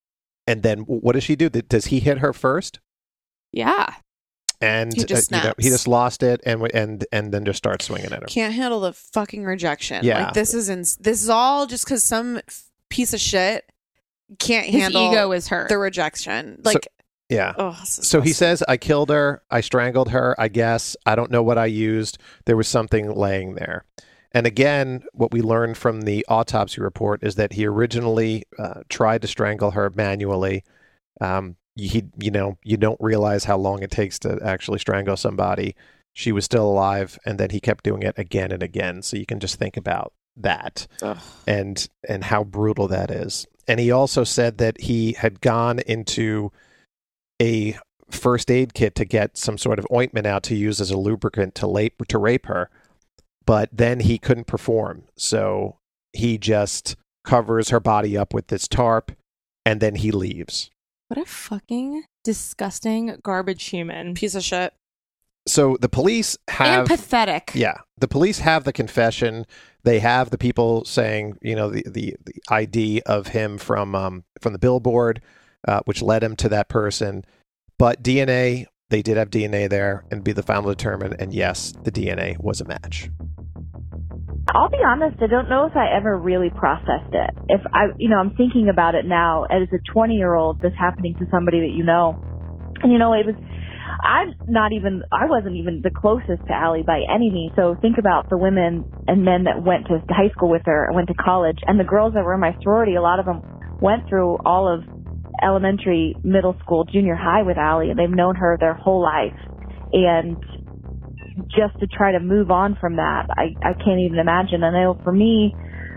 and then what does she do? Does he hit her first? Yeah. And He just uh, you know, snaps. he just lost it, and w- and and then just starts swinging at her. Can't handle the fucking rejection. Yeah. Like this is ins- this is all just because some f- piece of shit can't His handle ego is hurt. the rejection. Like, Yeah. oh, this is So he disgusting. says, I killed her. I strangled her. I guess. I don't know what I used. There was something laying there. And again, what we learned from the autopsy report is that he originally uh, tried to strangle her manually. Um, he, you know, you don't realize how long it takes to actually strangle somebody. She was still alive, and then he kept doing it again and again. So you can just think about that Ugh. and and how brutal that is. And he also said that he had gone into a first aid kit to get some sort of ointment out to use as a lubricant to rape to rape her, but then he couldn't perform, so he just covers her body up with this tarp, and then he leaves. What a fucking disgusting garbage human. Piece of shit. So the police have And pathetic. Yeah, the police have the confession. They have the people saying, you know, the the, the I D of him from um, from the billboard, uh, which led him to that person. But D N A, they did have D N A there, and be the final determined. And yes, the D N A was a match. I'll be honest, I don't know if I ever really processed it. If I, you know, I'm thinking about it now as a twenty year old, this happening to somebody that you know. And, you know, it was, I'm not even, I wasn't even the closest to Allie by any means. So think about the women and men that went to high school with her, went to college, and the girls that were in my sorority, a lot of them went through all of elementary, middle school, junior high with Allie, and they've known her their whole life. And just to try to move on from that, I, I can't even imagine. And I know for me,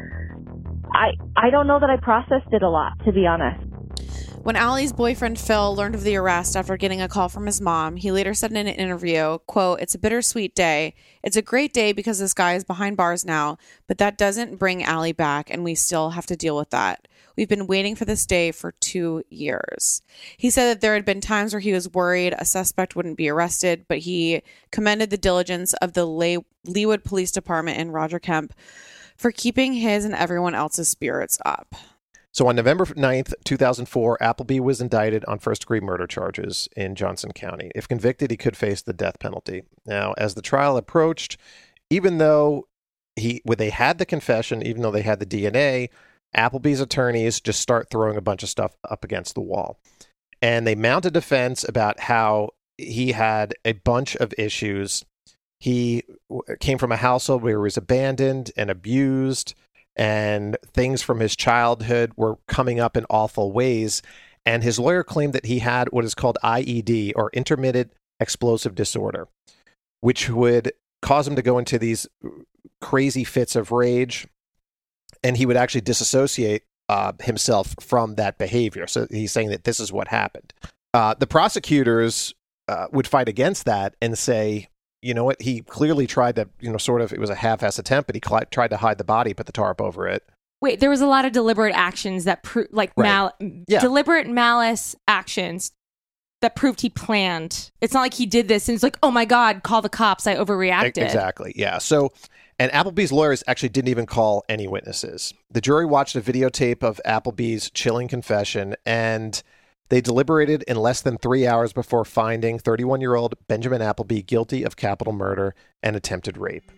I I don't know that I processed it a lot, to be honest. When Allie's boyfriend Phil learned of the arrest after getting a call from his mom, he later said in an interview, quote, "It's a bittersweet day. It's a great day because this guy is behind bars now, but that doesn't bring Allie back, and we still have to deal with that. We've been waiting for this day for two years. He said that there had been times where he was worried a suspect wouldn't be arrested, but he commended the diligence of the Ley- Leawood Police Department and Roger Kemp for keeping his and everyone else's spirits up. So on November ninth, two thousand four, Appleby was indicted on first-degree murder charges in Johnson County. If convicted, he could face the death penalty. Now, as the trial approached, even though he, well, they had the confession, even though they had the D N A, Appleby's attorneys just start throwing a bunch of stuff up against the wall. And they mount a defense about how he had a bunch of issues. He came from a household where he was abandoned and abused, and things from his childhood were coming up in awful ways. And his lawyer claimed that he had what is called I E D, or intermittent explosive disorder, which would cause him to go into these crazy fits of rage, and he would actually disassociate uh, himself from that behavior. So he's saying that this is what happened. Uh, the prosecutors uh, would fight against that and say, you know what, he clearly tried to, you know, sort of, it was a half-ass attempt, but he cl- tried to hide the body, put the tarp over it. Wait, there was a lot of deliberate actions that pro- like Right. mal- Yeah. deliberate malice actions that proved he planned. It's not like he did this and it's like, oh my God, call the cops. I overreacted. E- Exactly. Yeah. So, and Appleby's lawyers actually didn't even call any witnesses. The jury watched a videotape of Appleby's chilling confession, and they deliberated in less than three hours before finding thirty-one-year-old Benjamin Appleby guilty of capital murder and attempted rape.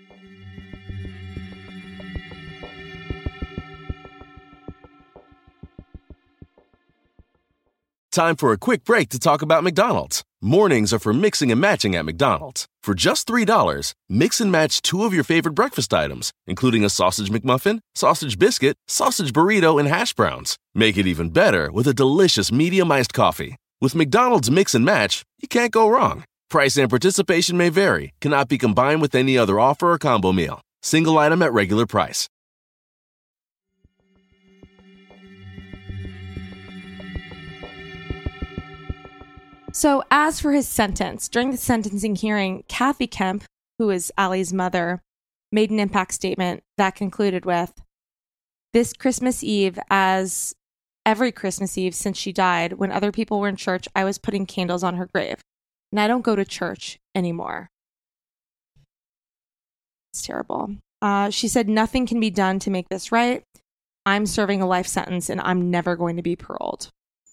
Time for a quick break to talk about McDonald's. Mornings are for mixing and matching at McDonald's. For just three dollars, mix and match two of your favorite breakfast items, including a sausage McMuffin, sausage biscuit, sausage burrito, and hash browns. Make it even better with a delicious medium iced coffee. With McDonald's Mix and Match, you can't go wrong. Price and participation may vary, cannot be combined with any other offer or combo meal. Single item at regular price. So, as for his sentence, during the sentencing hearing, Kathy Kemp, who is Allie's mother, made an impact statement that concluded with, "This Christmas Eve, as every Christmas Eve since she died, when other people were in church, I was putting candles on her grave. And I don't go to church anymore." It's terrible. Uh, she said, "Nothing can be done to make this right. I'm serving a life sentence and I'm never going to be paroled."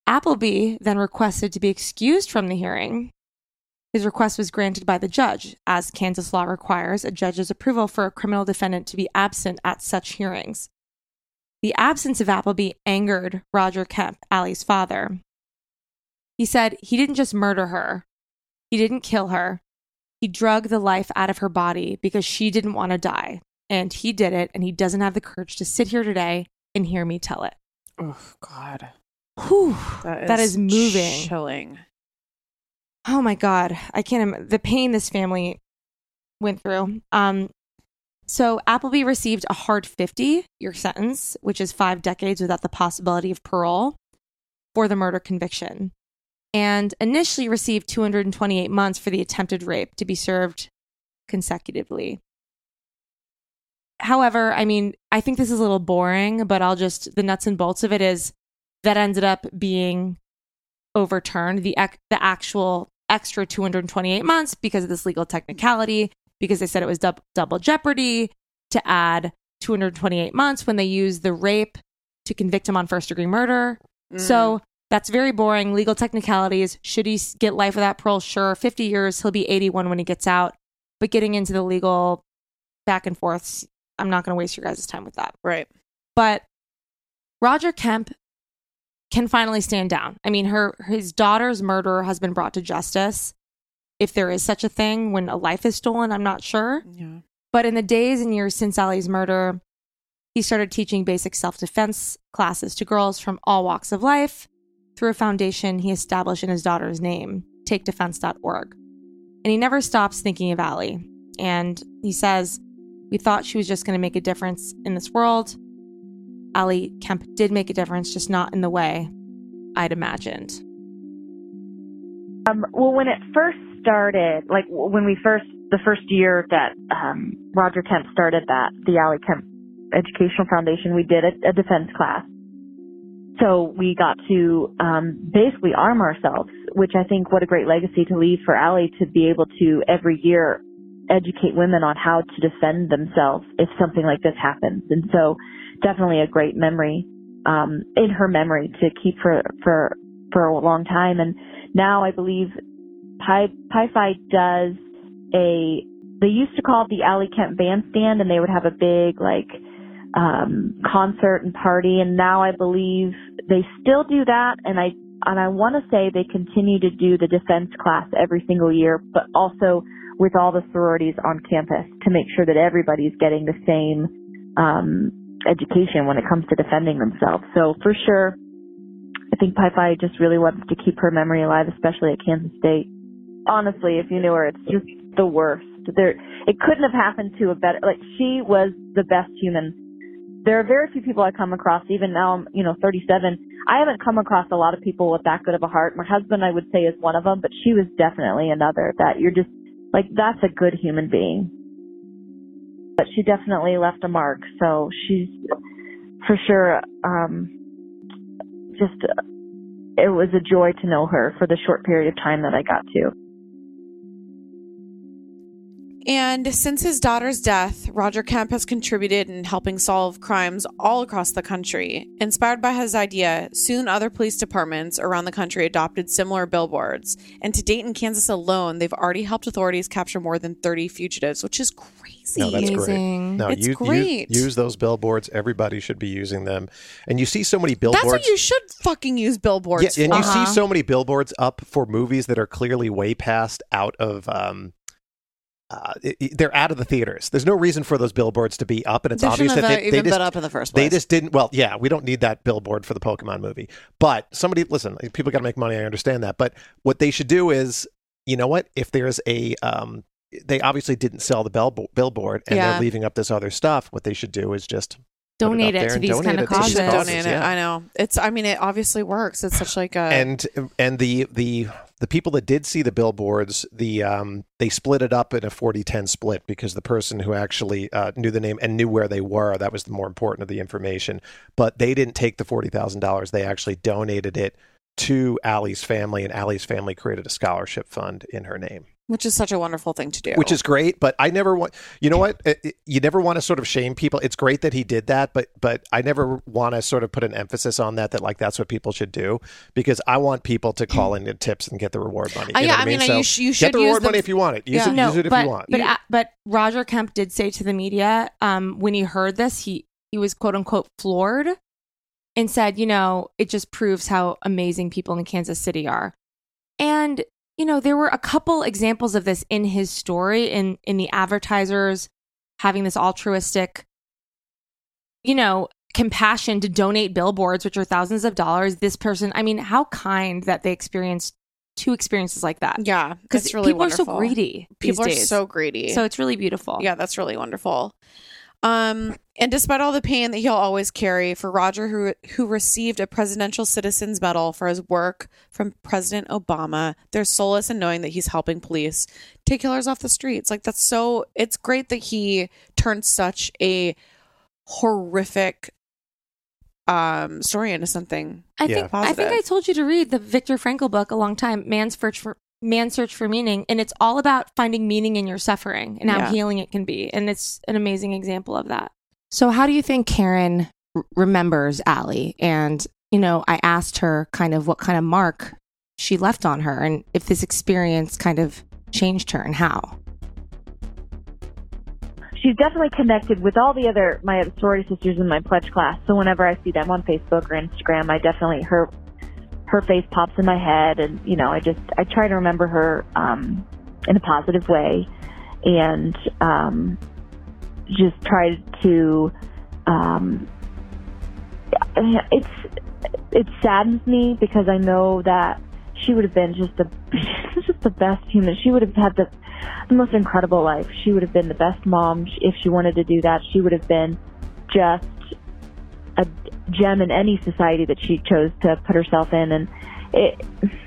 Appleby then requested to be excused from the hearing. His request was granted by the judge, as Kansas law requires a judge's approval for a criminal defendant to be absent at such hearings. The absence of Appleby angered Roger Kemp, Allie's father. He said he didn't just murder her. He didn't kill her. He drug the life out of her body because she didn't want to die. And he did it, and he doesn't have the courage to sit here today and hear me tell it. Oh, God. Whew, That is, that is moving. Chilling. Oh, my God. I can't Im- the pain this family went through. Um, so Appleby received a hard fifty-year sentence, which is five decades without the possibility of parole, for the murder conviction, and initially received two hundred twenty-eight months for the attempted rape to be served consecutively. However, I mean, I think this is a little boring, but I'll just, the nuts and bolts of it is that ended up being overturned, the ec- the actual extra two hundred twenty-eight months because of this legal technicality, because they said it was dub- double jeopardy to add two hundred twenty-eight months when they used the rape to convict him on first degree murder. Mm. So that's very boring. Legal technicalities. Should he get life without parole? Sure. fifty years. He'll be eighty-one when he gets out. But getting into the legal back and forths, I'm not going to waste your guys' time with that. Right. But Roger Kemp can finally stand down. I mean, her his daughter's murderer has been brought to justice. If there is such a thing when a life is stolen, I'm not sure. Yeah. But in the days and years since Allie's murder, he started teaching basic self-defense classes to girls from all walks of life through a foundation he established in his daughter's name, take defense dot org. And he never stops thinking of Allie. And he says, we thought she was just going to make a difference in this world. Allie Kemp did make a difference, just not in the way I'd imagined. Um, well, when it first started, like when we first, the first year that um, Roger Kemp started that, the Allie Kemp Educational Foundation, we did a, a defense class. So we got to um, basically arm ourselves, which I think what a great legacy to leave for Allie, to be able to every year educate women on how to defend themselves if something like this happens. And so definitely a great memory um, in her memory to keep for, for, for a long time. And now I believe Pi, Pi-Phi does a, they used to call it the Allie Kemp Bandstand, and they would have a big like um, concert and party. And now I believe they still do that. And I, and I want to say they continue to do the defense class every single year, but also with all the sororities on campus to make sure that everybody's getting the same um, education when it comes to defending themselves. So for sure, I think Pi-Phi just really wants to keep her memory alive, especially at Kansas State. Honestly, if you knew her, it's just the worst. There, it couldn't have happened to a better, like she was the best human. There are very few people I come across, even now I'm, you know, thirty-seven. I haven't come across a lot of people with that good of a heart. My husband, I would say, is one of them, but she was definitely another that you're just, like, that's a good human being. But she definitely left a mark. So she's, for sure, um, just, uh, it was a joy to know her for the short period of time that I got to. And since his daughter's death, Roger Kemp has contributed in helping solve crimes all across the country. Inspired by his idea, soon other police departments around the country adopted similar billboards. And to date in Kansas alone, they've already helped authorities capture more than thirty fugitives, which is crazy. No, that's Amazing. great. No, It's you, great. You, use those billboards. Everybody should be using them. And you see so many billboards. That's what you should fucking use billboards Yeah, and for. you Uh-huh. see so many billboards up for movies that are clearly way past out of... Um, Uh, it, it- they're out of the theaters. There's no reason for those billboards to be up, and it's They obvious shouldn't that have they, even they just been up in the first they place. just didn't. Well, yeah, we don't need that billboard for the Pokemon movie. But somebody, listen, people got to make money. I understand that, but what they should do is, you know what? If there's a, um, they obviously didn't sell the bell, billboard, and Yeah. they're leaving up this other stuff. What they should do is just Donate put it up there to and these donate kind of it to these causes. causes, Donate it. yeah. I know. It's. I mean, it obviously works. It's such like a. and and the the the people that did see the billboards, the um they split it up in a forty ten split, because the person who actually uh, knew the name and knew where they were, that was the more important of the information. But they didn't take the forty thousand dollars. They actually donated it to Allie's family, and Allie's family created a scholarship fund in her name. Which is such a wonderful thing to do. Which is great, but I never want, you know what? It- it- You never want to sort of shame people. It's great that he did that, but but I never want to sort of put an emphasis on that, that like that's what people should do, because I want people to call in the tips and get the reward money. Uh, You know yeah, what I mean, So you sh- you get should the use reward the- money if you want it. Use Yeah. it, No, use it if but, you want. But, uh, but Roger Kemp did say to the media, um, when he heard this, he, he was quote unquote floored and said, you know, it just proves how amazing people in Kansas City are. And, you know, there were a couple examples of this in his story, in, in the advertisers having this altruistic, you know, compassion to donate billboards, which are thousands of dollars. This person, I mean, how kind that they experienced two experiences like that. Yeah, Because that's really people wonderful. are so greedy. People are these days. so greedy. So it's really beautiful. Yeah, that's really wonderful. Um, and despite all the pain that he'll always carry, for Roger, who who received a Presidential Citizens Medal for his work from President Obama, there's solace in knowing that he's helping police take killers off the streets. Like, that's so, it's great that he turned such a horrific um story into something I think I think I told you to read the Viktor Frankl book a long time, Man's Search for Man's Search for Meaning, and it's all about finding meaning in your suffering and how Yeah. healing it can be, and it's an amazing example of that. So, how do you think Karen r- remembers Allie? And you know, I asked her kind of what kind of mark she left on her, and if this experience kind of changed her, and how. She's definitely connected with all the other my sorority sisters in my pledge class. So whenever I see them on Facebook or Instagram, I definitely her her face pops in my head, and you know, I just I try to remember her um, in a positive way, and um, just try to. Um, it's it saddens me because I know that she would have been just the just the best human. She would have had the the most incredible life. She would have been the best mom if she wanted to do that. She would have been just a gem in any society that she chose to put herself in. And it,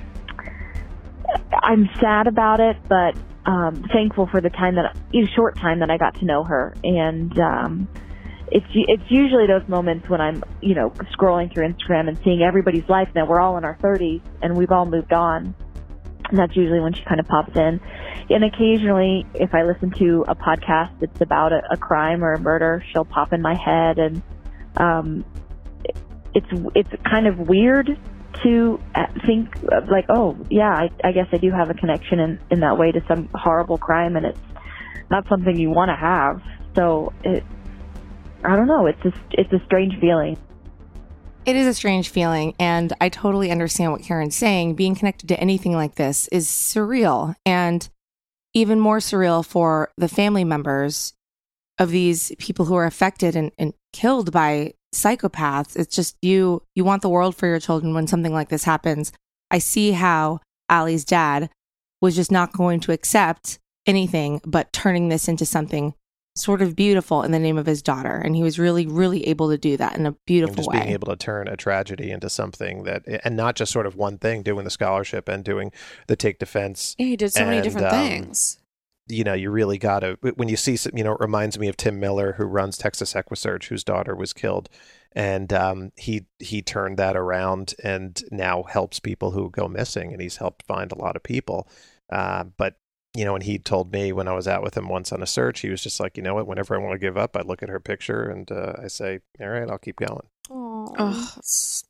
I'm sad about it, but um, thankful for the time that, a short time that I got to know her. And um, it's it's usually those moments when I'm, you know, scrolling through Instagram and seeing everybody's life now. We're all in our thirties and we've all moved on. And that's usually when she kind of pops in. And occasionally, if I listen to a podcast that's about a, a crime or a murder, she'll pop in my head. And um, it's it's kind of weird to think of like, oh, yeah, I, I guess I do have a connection in, in that way to some horrible crime. And it's not something you want to have. So it, I don't know. It's just, it's a strange feeling. It is a strange feeling, and I totally understand what Karen's saying. Being connected to anything like this is surreal, and even more surreal for the family members of these people who are affected and, and killed by psychopaths. It's just you you want the world for your children when something like this happens. I see how Allie's dad was just not going to accept anything but turning this into something sort of beautiful in the name of his daughter, and he was really really able to do that in a beautiful and just way. being able to turn a tragedy into something that, and not just sort of one thing, doing the scholarship and doing the Take Defense. Yeah, he did so many and, different um, things. You know, you really got to, when you see, some- you know, it reminds me of Tim Miller, who runs Texas EquiSearch, whose daughter was killed. And um, he he turned that around and now helps people who go missing, and he's helped find a lot of people. Uh, but you know, and he told me when I was out with him once on a search, he was just like, you know what, whenever I want to give up, I look at her picture and uh, I say, all right, I'll keep going. Oh, it's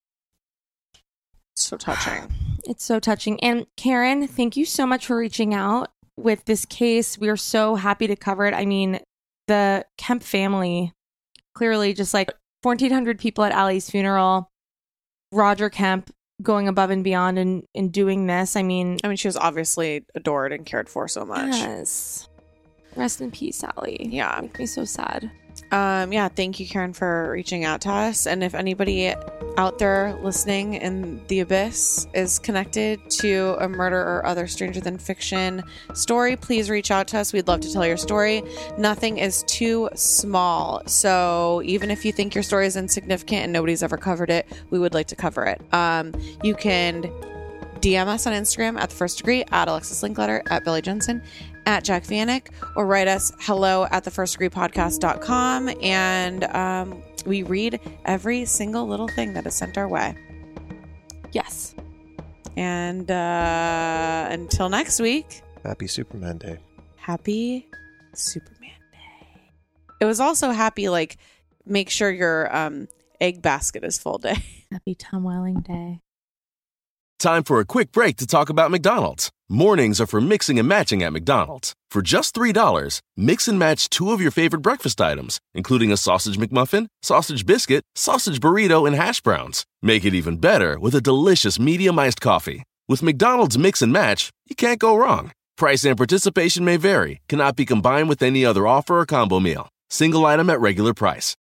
so touching. It's so touching. And Karen, thank you so much for reaching out with this case. We are so happy to cover it. I mean, the Kemp family, clearly just like fourteen hundred people at Allie's funeral, Roger Kemp going above and beyond and, and doing this. I mean, I mean, she was obviously adored and cared for so much. yes. Rest in peace, Allie. Yeah. Make me so sad. Um, yeah, thank you, Karen, for reaching out to us. And if anybody out there listening in the abyss is connected to a murder or other stranger than fiction story, please reach out to us. We'd love to tell your story. Nothing is too small. So even if you think your story is insignificant and nobody's ever covered it, we would like to cover it. Um, you can D M us on Instagram at The First Degree, at Alexis Linkletter, at Billy Jensen, at Jack Vanek, or write us hello at the first degree podcast dot com. And um, we read every single little thing that is sent our way. Yes. And uh, until next week. Happy Superman Day. Happy Superman Day. It was also happy, like, make sure your um, egg basket is full day. Happy Tom Welling Day. Time for a quick break to talk about McDonald's. Mornings are for mixing and matching at McDonald's. For just three dollars, mix and match two of your favorite breakfast items, including a sausage McMuffin, sausage biscuit, sausage burrito, and hash browns. Make it even better with a delicious medium iced coffee. With McDonald's Mix and Match, you can't go wrong. Price and participation may vary, cannot be combined with any other offer or combo meal. Single item at regular price.